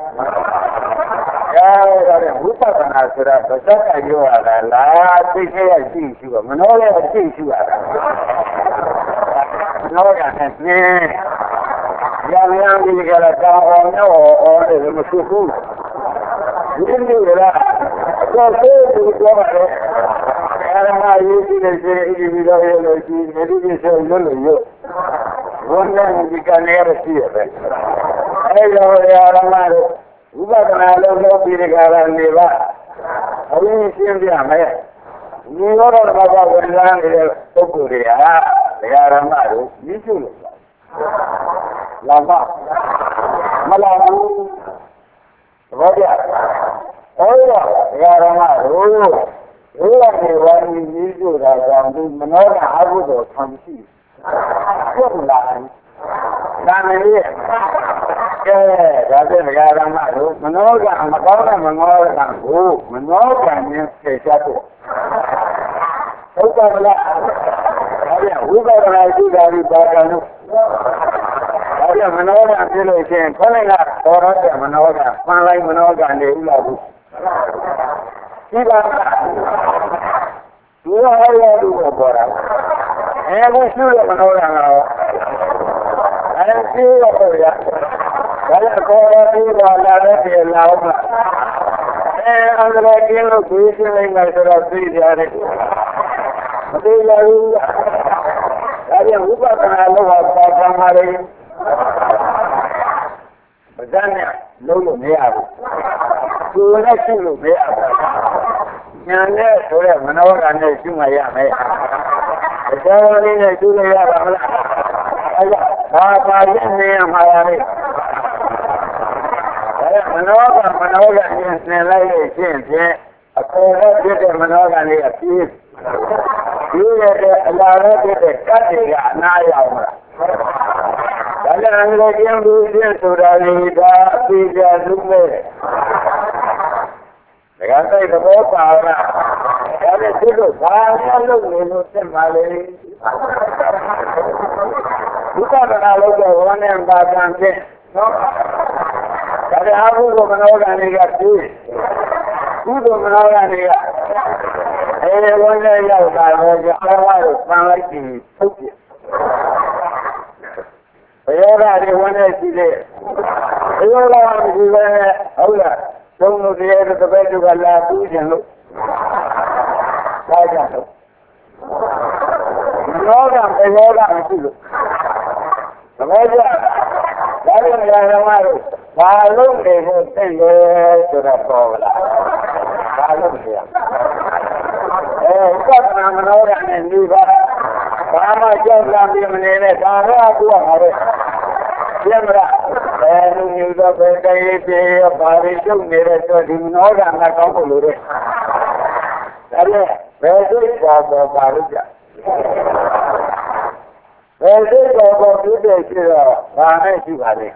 Speaker 2: အဲဒါလည်းဝိပဿနာဆိုတာဗဇက်ကပြောရတာလားသိခဲ့ရရှိရှိပါမနောလည်းသိရှိရတာမနောကနဲ့နင်းရမယံဒီကလာတောင်းအောင်တော့အော်တယ်မရှိဘူးဒီလိုလေတော့သိဘူးတော့ပါတယ်အရမရေးကြည့်နေစေဒီဗီဒီယိုရဲ့လို့ရှိနေဒီဆိုလို့လို့ရဝန်နဲ့ဒီကနေရရှိရတယ်အဲလိုရရမတို့ဥပဒနာလုံးလုံးပြီးဒီကရနေပါအရင်းရှင်းပြမယ်ဒီလိုတော့ဘာသာဝင်လာနေတဲ့ပုဂ္ဂိုလ်တွေကဒကာရမတို့ကြီးစုလို့လာပါမလာဘူးဘောပြအဲ့တော့ဒကာရမတို့ဘုရားနေဝါဒီကြီးစုတာကြောင့်ဒီမနောကအဘုဒ္ဓဆံရှိဟုတ်လားဒါနဲ့ကဲဒါဖြင့်ဒကာရမတို့မနောကမကောင်းတဲ့မနောကကိုမနောကနဲ့ဖြေချဖို့ဟုတ်ပါမလားဒါပြန်ဝိပဿနာရှိတာဒီပါကံလို့ဒါပြန်မနောကပြလို့ရှိရင်ခေါင်းလိုက်ကတော့ရတဲ့မနောကပန်းလိုက်မနောကနေဥလာဘူးဒီပါကဒီဟာရရလို့ပေါ်တာအဲဒီရှိရမနောကကတော့အဲဒီတော့ရဒါလည်းခေါ်ရပြီးတော့လာတဲ့ပြေလာအောင်လားအဲအန္တရာယ်ကင်းလို့ပြေးရှင်းလိုက်မှဆိုတော့သိကြတယ်မသိကြဘူးဒါပြန်ဝိပဿနာလို့ပါပါကံပါလေမတန်းနဲ့လုံးလို့မရဘူးသူနဲ့ရှိလို့မရဘူးညာနဲ့ဆိုရဲမနောကနဲ့ရှိမှရမယ်တရားဝင်နဲ့ရှိလို့ရပါမလားအဲ့ဒါဘာပါရနေမှာလဲမနောကမနောကညင်နေလိုက်လို့ရှင်းဖြင့်အခေါ်ရဖြစ်တဲ့မနောကလေးအပြည့်ဒီရတဲ့အလားရဖြစ်တဲ့ကတ္တိကအနာရောက်လာဒါလည်းအင်္ဂလိပ်ကျမ်းလူချင်းဆိုတာလေဒါအပြည့်ကြစုမဲ့ဒါကစိတ်သဘောပါလားဒါလည်းဒီလိုဘာမှလုပ်နေလို့သိပါလေဘုရားကလည်းတော့ဝန်းနဲ့ပါတန်ဖြင့်နော်ဒါလည်းအဘုဒ္ဓမနောကံတွေကပြည့်ဘုဒ္ဓမနောကံတွေကအဲဝန်းနဲ့ရောက်တာတော့အဘဝကိုပန်လိုက်ပြီးထုတ်ပြဘယ်ရောကဒီဝန်းနဲ့ရှိသေးဘယ်ရောကမရှိပဲဟုတ်လားသုံးလို့တရားတစ်ပည့်တူကလာပြီးခြင်းလို့ဒါကြောင့်မနောကံဘယ်ရောကမရှိလို့သဘောကျဒါလည်းဓမ္မတို့ဘာလို့နေဖို့သိလဲဆိုတော့ပေါ်လာဘာလို့လဲအဲသတ္တနာမနောရနဲ့နေပါဘာမှကြောက်လာပြီးမနေနဲ့ဒါတော့ကူရမှာပဲပြမလားအဲဒီမျိုးတော့ပဲတည်းပြေဘာတွေကျုပ်နေတဲ့တော့ဒီမနောရငါကောင်းဖို့လို့တဲ့ဒါလည်းဘယ်သိပေါ်ပေါ်ပါလို့ကြဘယ်သိပေါ်ပေါ်ပြည့်တဲ့ရှိတော့ဘာနဲ့ရှိပါလဲ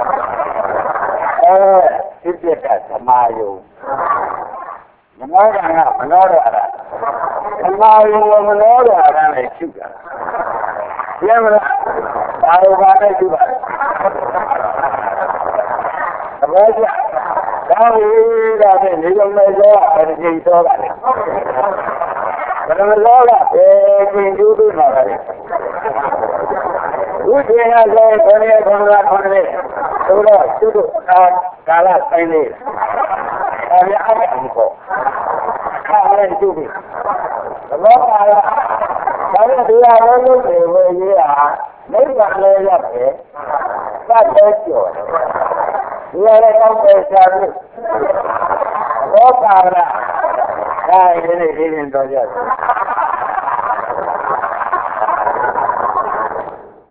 Speaker 2: အဲစိတ်ကသမာယုံမနောကကမနောရတာသမာယုံမနောရတာနဲ့ရှိတာပြမလားဘာလို့ဘာနဲ့ရှိပါလဲသဘောကျဒါဝိဒါနဲ့နေုံမဲ့သောအဲဒီသောကလည်းဘယ်လိုလဲဘယ်ကျင်းကျူးပြီးမှာလဲဝိဒီကဆိုခொနည်းခொနည်းခொနည်းဆိုတော့သူတို့ကာလဆိုင်နေတယ်အဲအားအမှုပေါ့ခါရဲသူပြီးဘောပါလားဒါနဲ့ဒီဟာလုံးလုံးတွေဝေးရနိဗ္ဗာန်လည်းရတယ်သတ်တဲ့ကျော်ဒီဟာလည်းကောင်းတဲ့ဆရာကြီးဘောပါလားဒါရင်းနေရင်းတော့ကြတယ်